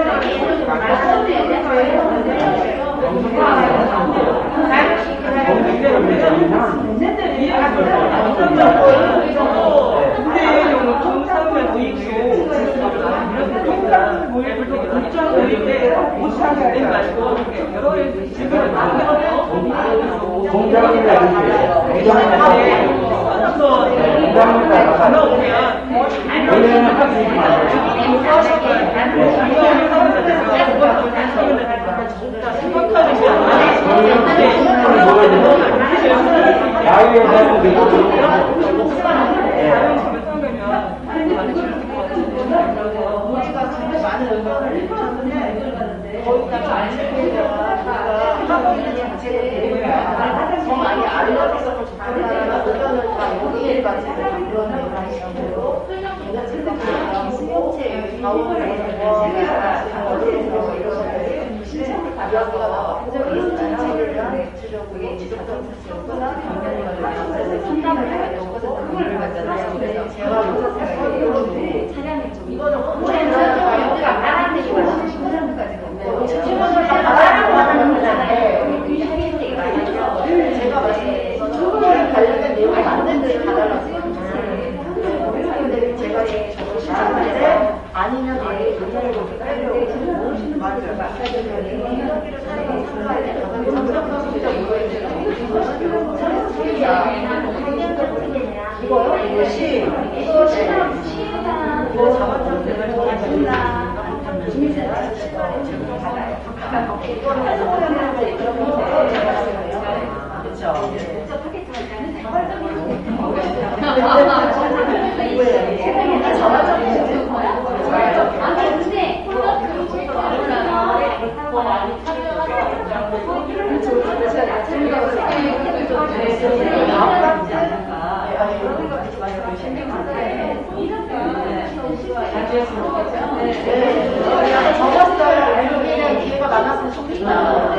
근데 통상면 우익도 통상 모임을 되게 독점 모임에 못 사게 되지 말고 여러 개 지금 공장이나 공장이나 부담을 간호오면 왜냐면 학생이 야외에서 우리가 정말 많은 의견을 해주셨는데 거의 다 안실패가 학원이 자체가 되니까 더 많이 알려져서 좋겠다는 의견을 다 여기에 가지고 그런 얘기를 하시고 제가 생각하면 수용체 가운데 세계에서 같이 어디에서 이런 신청을 가져가기가 나온 적이 있어요. 주려고 지속적으로 경쟁을 상담을 해가지고 그걸 가잖아요. 그래서 제가 여기서 사실 차량이 좀 이거는 오해는 여기가 안 하는 데가 심장까지 가고 주민분들 다 말하는 거잖아요. 제가 말씀드린 거는 관련된 내용이 맞는 데를 가달라고 근데 제가 저걸 시작하는데 아니면 아예 의견을 그렇게 깔려고 모르시는 분들 마사지를 이야기를 참가할 때 점점 진짜 이거요? 이것이 이거 시간 시간 이거 자원적 대를 정해진다. 주민센터 시간에 제공 받아요. 이거는 해석하는 게 그런 거예요. 그렇죠. 목적 파켓 할 때는 자발적인 아니 근데 콜라도 더 많이 참여하고 적었어요. 알고는 기회가 많았으면 좋겠다.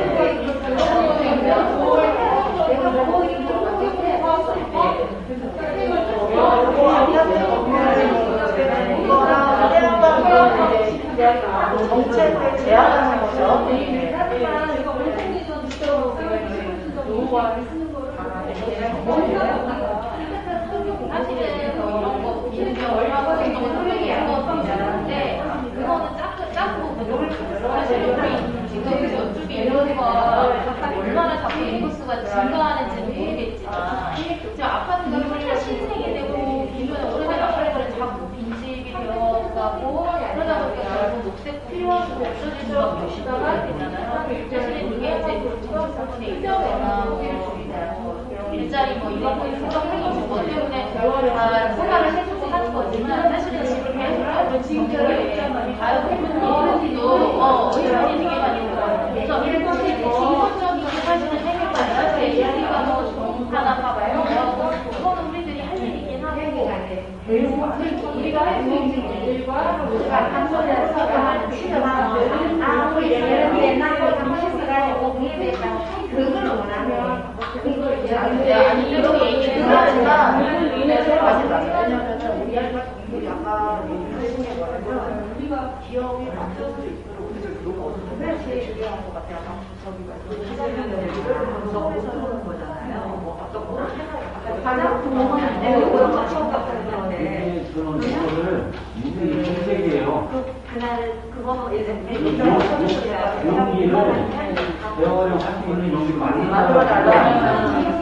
정책을 제안하는 거죠. 얼마나 자꾸 인구수가 증가하는지는 모르겠지만 지금 아파트 건물이 신생이 되고 기존에 오래된 아파트는 자꾸 빈집이 되어가고 그러다 보니까 결국 녹색 필요하고 없어질 수밖에 없다가 되잖아요. 사실은 이게 이제 부동산에 입자거나 일자리 뭐 이런 거 생각하기 뭐 때문에 다 생각을 해주고 하는 거지만 사실은 지금 계속 지금처럼 가요팬분들도 어 의견이 되게 많이 들어요. 그래서 기본적인 사실은 해결받아야 이야기가 뭐 하나 봐봐요. 그거는 우리들이 할 일이긴 하고 우리가 할 수 있는 일들과 우리가 한 소리를 서가하는 치료하는 아무리 예를 옛날에 감시스가 공유됐다 그걸 원하면 그걸 이제 아니 이렇게 얘기를 하지만 왜냐면 우리 아이가 공부를 아까 얘기해준 게 뭐냐면 우리가 기업이 바뀌어서 있도록 그게 제일 중요한 것 같아요. 저기가 사장님들 분석해서 하는 거잖아요. 뭐 어떤 거를 가장 부모는 안 되고 그런 거 처음 같은 건데 그런 거를 인생이 정책이에요. 그날 그거 예전에 용기를 배워려고 할 수 있는 용기를 많이 만들어달라.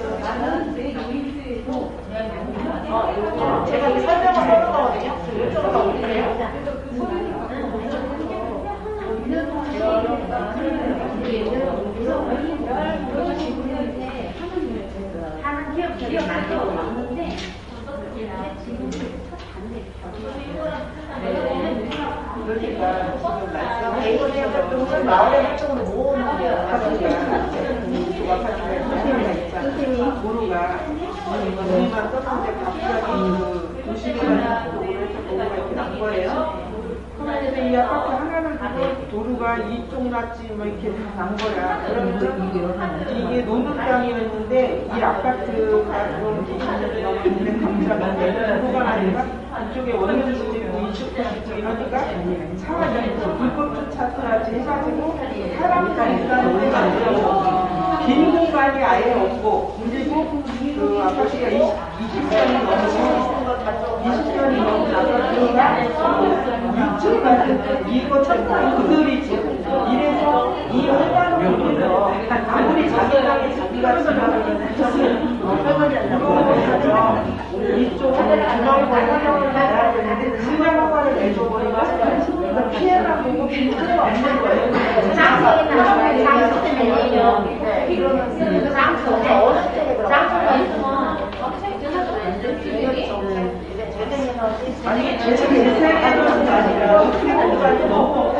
제가 이 설명을 해본 거거든요. 이쪽으로 올릴게요. 하는 기업들이 많은데 지금 그러니까 지금 말씀 개인의 활동을 마을의 활동으로 모으는 게 사실이야. 선생님 도로가 우리만 썼는데 갑자기 그 도시계획 도로를 이렇게 난 거예요. 그런데 이 아파트 하나를 두고 도로가 이쪽 낫지 뭐 이렇게 다 난 거야. 그러면 이게 노는 땅이었는데 이 아파트가 들어오기 이십 년 넘는데 감사한데 도로가 아니라 이쪽에 원룸도 있고 이쪽도 있고 이러니까 차라리 불법 주차까지 해가지고 사람들이 일하는 데가 아니라 빈 공간이 아예 없고 그리고 그 아파트가 이십 년이 넘고 이십 년이 넘은 아파트가 이 층 같은 이거 천장 그들이지. 이래서 이 회관을 보면서 아무리 자기 땅에 자기가 지나가는 이쪽 그냥 허가를 내줘버리면 피해가 보고 필요가 없는 거예요. 아니, 재생이 재생하는 게 아니라 피해가 너무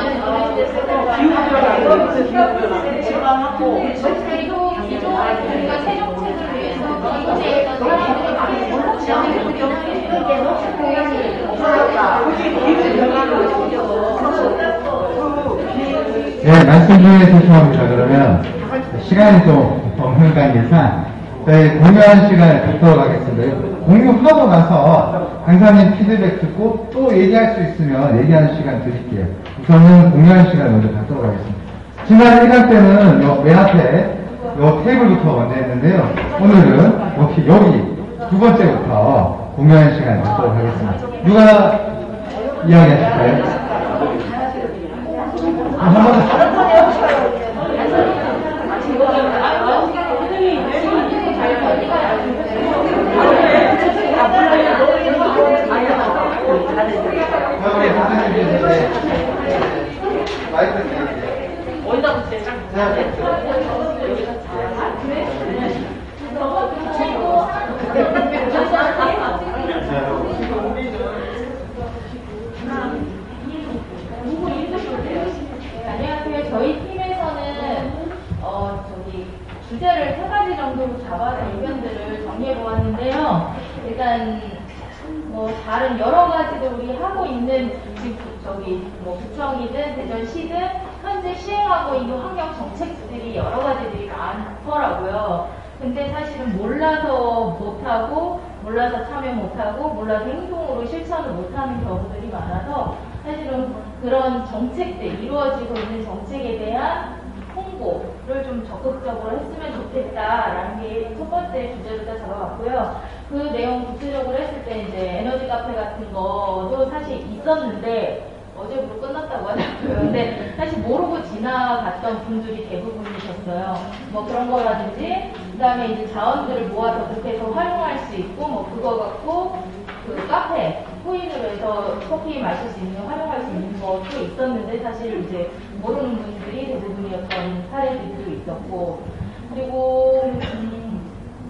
기후변화, 기후변화, 지방하고 그리고 기존 우리가 새 정책을 위해서 이제 사람들이 많이 몰랐죠. 네, 말씀 중에 죄송합니다. 그러면 시간이 좀 없는 관계상 저희 공유하는 시간을 갖도록 하겠습니다. 공유하고 나서 강사님 피드백 듣고 또 얘기할 수 있으면 얘기하는 시간 드릴게요. 우선은 공유하는 시간 먼저 갖도록 하겠습니다. 지난 일 강 때는 요 맨 앞에 요 테이블부터 먼저 했는데요. 오늘은 여기, 여기 두 번째부터 공유하는 시간 갖도록 하겠습니다. 누가 이야기하실까요? 아, 한 번 더. 우리 선생님께서 마이크 드릴게요. 어디다 붙여요? 안녕하세요. 저희 팀에서는 어 저기 주제를 세 가지 정도로 잡아서 의견들을 정리해 보았는데요. 일단 뭐 다른 여러 가지도 우리 하고 있는 지금 저기 뭐 구청이든 대전시든 현재 시행하고 있는 환경 정책들이 여러 가지들이 많더라고요. 근데 사실은 몰라서 못하고 몰라서 참여 못하고 몰라서 행동으로 실천을 못하는 경우들이 많아서 사실은 그런 정책들 이루어지고 있는 정책에 대한 홍보를 좀 적극적으로 했으면 좋겠다라는 게 첫 번째 주제로 다 잡아봤고요. 그 내용 구체적으로 했을 때 이제 에너지 카페 같은 거도 사실 있었는데 어제부터 끝났다고 하더라고요. 근데 사실 모르고 지나갔던 분들이 대부분이셨어요. 뭐 그런 거라든지 그 다음에 이제 자원들을 모아서 그렇게해서 활용할 수 있고 뭐 그거 갖고 그 카페 코인으로 해서 커피 마실 수 있는 활용할 수 있는 것도 있었는데 사실 이제 모르는 분들이 대부분이었던 사례들도 있었고 그리고 음,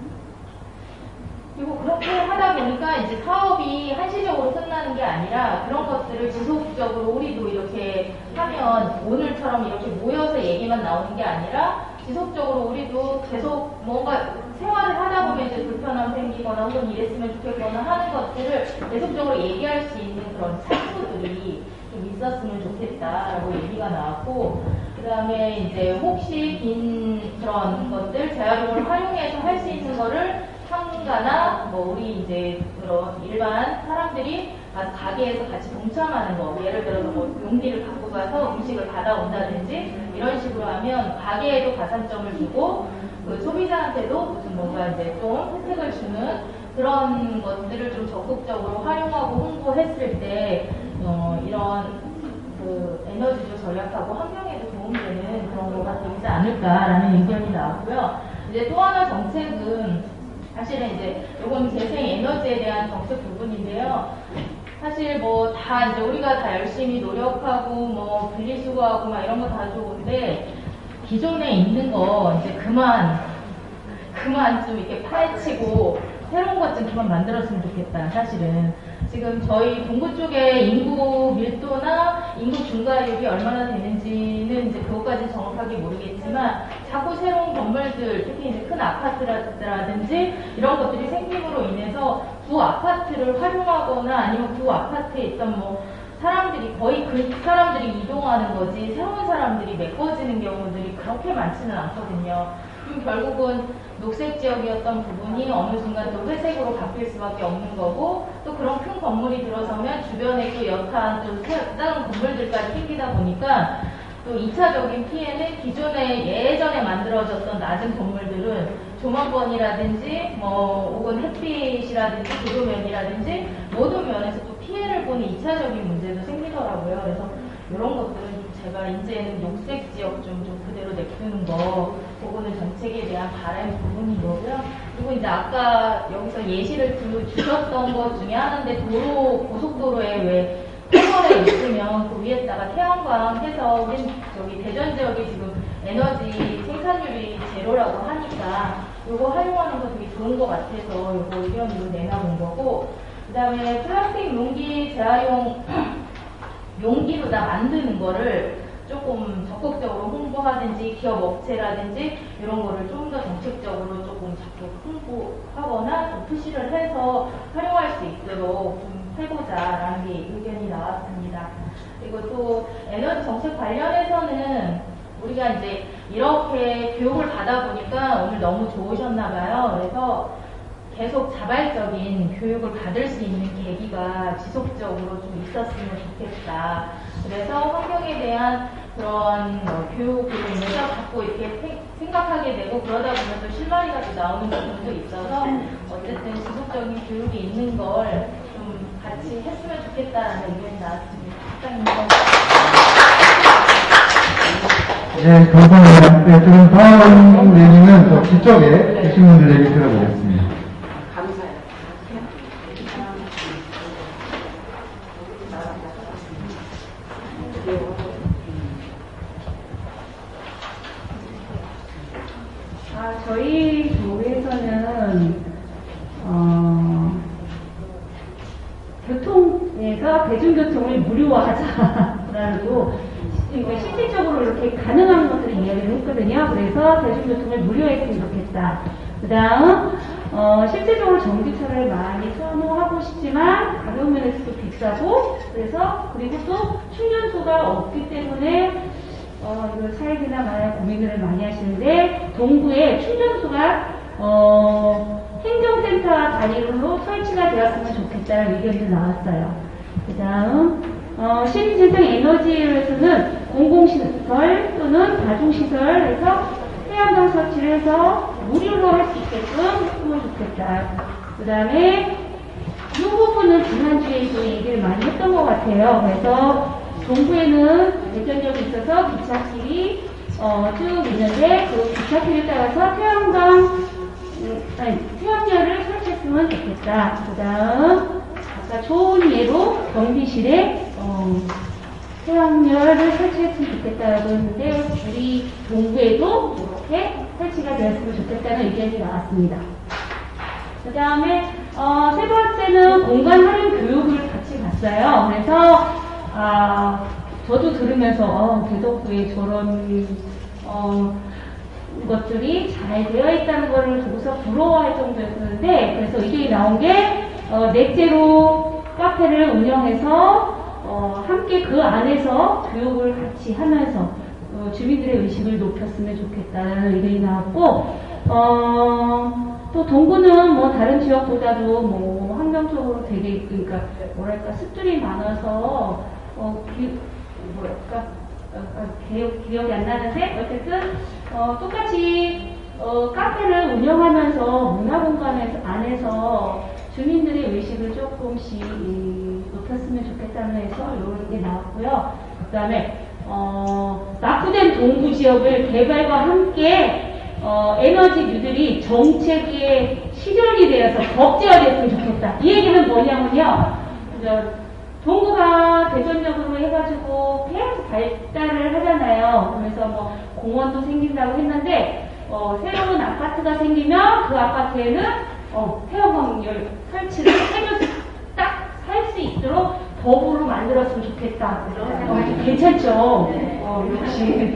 그리고 그렇게 하다 보니까 이제 사업이 한시적으로 끝나는 게 아니라 그런 것들을 지속적으로 우리도 이렇게 하면 오늘처럼 이렇게 모여서 얘기만 나오는 게 아니라 지속적으로 우리도 계속 뭔가 생활을 하다 보면 이제 불편함 생기거나 혹은 이랬으면 좋겠거나 하는 것들을 계속적으로 얘기할 수 있는 그런 창구들이 좀 있었으면 좋겠다라고 얘기가 나왔고 그 다음에 이제 혹시 빈 그런 것들 재활용을 활용해서 할 수 있는 거를 상가나 뭐 우리 이제 그런 일반 사람들이 가게에서 같이 동참하는 거 예를 들어서 뭐 용기를 갖고 가서 음식을 받아온다든지 이런 식으로 하면 가게에도 가산점을 주고 그 소비자한테도 무슨 뭔가 이제 좀 혜택을 주는 그런 것들을 좀 적극적으로 활용하고 홍보했을 때 어, 이런 그 에너지도 절약하고 환경에도 도움되는 그런 거가 되지 않을까라는 의견이 나왔고요. 이제 또 하나 정책은 사실은 이제 요건 재생 에너지에 대한 정책 부분인데요. 사실 뭐 다 이제 우리가 다 열심히 노력하고 뭐 분리수거하고 막 이런 거 다 좋은데 기존에 있는 거 이제 그만 그만 좀 이렇게 파헤치고 새로운 것 좀 그만 만들었으면 좋겠다. 사실은 지금 저희 동구 쪽에 인구 밀도나 인구 증가율이 얼마나 되는지는 이제 그것까지는 정확하게 모르겠지만 자꾸 새로운 건물들, 특히 이제 큰 아파트라든지 이런 것들이 생김으로 인해서 구 아파트를 활용하거나 아니면 구 아파트에 있던 뭐 사람들이 거의 그 사람들이 이동하는 거지 새로운 사람들이 메꿔지는 경우들이 그렇게 많지는 않거든요. 그럼 결국은 녹색 지역이었던 부분이 어느 순간 또 회색으로 바뀔 수밖에 없는 거고 또 그런 큰 건물이 들어서면 주변에 또 여타한 또 다른 건물들까지 생기다 보니까 또 이 차적인 피해는 기존에 예전에 만들어졌던 낮은 건물들은 조망권이라든지 뭐 혹은 햇빛이라든지 도로면이라든지 모든 면에서 또 피해를 보는 이 차적인 문제도 생기더라고요. 그래서 이런 것들은 제가 이제는 녹색 지역 좀, 좀 그대로 냅두는 거, 그거는 정책에 대한 바람의 부분인 거고요. 그리고 이제 아까 여기서 예시를 주, 주셨던 것 중에 하나인데, 도로, 고속도로에 왜 터널에 있으면 그 위에다가 태양광 해서, 우린 저기 대전 지역이 지금 에너지 생산률이 제로라고 하니까, 요거 활용하는 거 되게 좋은 것 같아서 요거 의견으로 내놔본 거고, 그 다음에 플라스틱 용기 재활용 용기로 다 만드는 거를 조금 적극적으로 홍보하든지 기업 업체라든지 이런 거를 좀 더 정책적으로 조금 적극 홍보하거나 좀 푸시를 해서 활용할 수 있도록 좀 해보자라는 게 의견이 나왔습니다. 그리고 또 에너지 정책 관련해서는 우리가 이제 이렇게 교육을 받아 보니까 오늘 너무 좋으셨나 봐요. 그래서 계속 자발적인 교육을 받을 수 있는 계기가 지속적으로 좀 있었으면 좋겠다. 그래서 환경에 대한 그런 어, 교육으로 인해서 자꾸 이렇게 세, 생각하게 되고 그러다 보면 또 실마리가 또 나오는 부분도 있어서 어쨌든 지속적인 교육이 있는 걸 좀 같이 했으면 좋겠다라는 의견이 나왔습니다. 시장님. 네, 감사합니다. 네, 지금 다음 내용은 더 뒤쪽에 계신 분들 얘기 들어보겠습니다. 아, 저희 교회에서는 어, 교통에서 대중교통을 무료화하자라고 그러니까 실질적으로 이렇게 가능한 것들을 이야기를 했거든요. 그래서 대중교통을 무료했으면 좋겠다. 그 다음 어, 실제적으로 전기차를 많이 선호하고 싶지만 가격 면에서도 비싸고 그래서 그리고 또 충전소가 없기 때문에 어, 이거 사회이나 많은 고민을 많이 하시는데 동구에 충전소가 어, 행정센터 다리로 설치가 되었으면 좋겠다는 의견도 나왔어요. 그 다음 어, 신재생 에너지에서는 공공시설 또는 다중시설에서 태양광 설치를 해서 무료로 할 수 있게끔 했으면 좋겠다. 그 다음에 이 부분은 지난주에도 얘기를 많이 했던 것 같아요. 그래서 동구에는 대전역이 있어서 기차길이 어, 쭉 있는데 그 기차길에 따라서 태양광 음, 아니 태양열을 설치했으면 좋겠다. 그 다음 아까 좋은 예로 경비실에 어, 태양열을 설치했으면 좋겠다고 했는데 우리 동구에도 이렇게 설치가 되었으면 좋겠다는 의견이 나왔습니다. 그 다음에 어, 세 번째는 공간 활용 교육을 같이 갔어요. 그래서 아, 저도 들으면서 어, 대덕구에 저런 어, 것들이 잘 되어 있다는 것을 보고서 부러워할 정도였는데 그래서 의견이 나온 게 어, 넷째로 카페를 운영해서 어, 함께 그 안에서 교육을 같이 하면서 어, 주민들의 의식을 높였으면 좋겠다는 의견이 나왔고 어, 또 동구는 뭐 다른 지역보다도 뭐 환경적으로 되게 그러니까 뭐랄까 습들이 많아서 어, 기, 뭐랄까 어, 기억, 기억이 안 나는데 어쨌든 어, 똑같이 어, 카페를 운영하면서 문화공간 안에서 주민들의 의식을 조금씩 높였으면 좋겠다는 해서 이런 게 나왔고요. 그 다음에 어, 낙후된 동구 지역을 개발과 함께 어, 에너지류들이 정책의 실현이 되어서 법제화됐으면 좋겠다. 이 얘기는 뭐냐면요. 동구가 대전역으로 해가지고 계속 발달을 하잖아요. 그래서 뭐 공원도 생긴다고 했는데 어, 새로운 아파트가 생기면 그 아파트에는 어, 태양광열 설치를 해줘서 딱 살 수 있도록 법으로 만들었으면 좋겠다. 어, 괜찮죠? 어, 역시.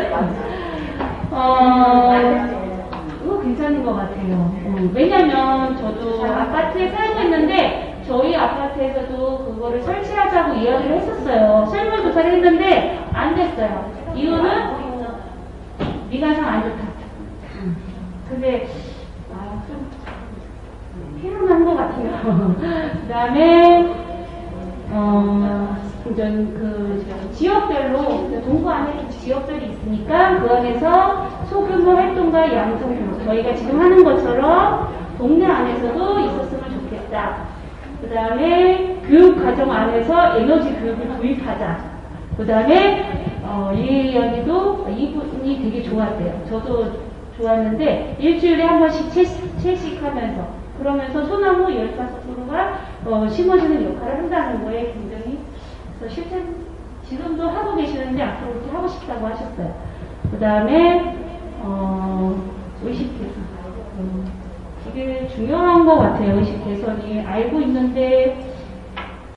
어, 그거 괜찮은 것 같아요. 어, 왜냐면 저도 아파트에 살고 있는데 저희 아파트에서도 그거를 설치하자고 이야기를 했었어요. 설문조사를 했는데 안 됐어요. 이유는 미관상 안 좋다. 근데 아, 좀 필요한 것 같아요. 그 다음에 어, 그 지역별로 동구 안에 지역들이 있으니까 그 안에서 소규모 활동과 양성 교육 저희가 지금 하는 것처럼 동네 안에서도 있었으면 좋겠다. 그 다음에 교육 과정 안에서 에너지 교육을 도입하자. 그 다음에 어, 이 이야기도 이분이 되게 좋았대요. 저도 좋았는데 일주일에 한 번씩 채식, 채식하면서 그러면서 소나무 열다섯 그루가 어, 심어주는 역할을 한다는 거에 굉장히 그래서 실제 지금도 하고 계시는데 앞으로 그렇게 하고 싶다고 하셨어요. 그 다음에 어, 의식 개선. 음, 이게 중요한 것 같아요. 의식 개선이 알고 있는데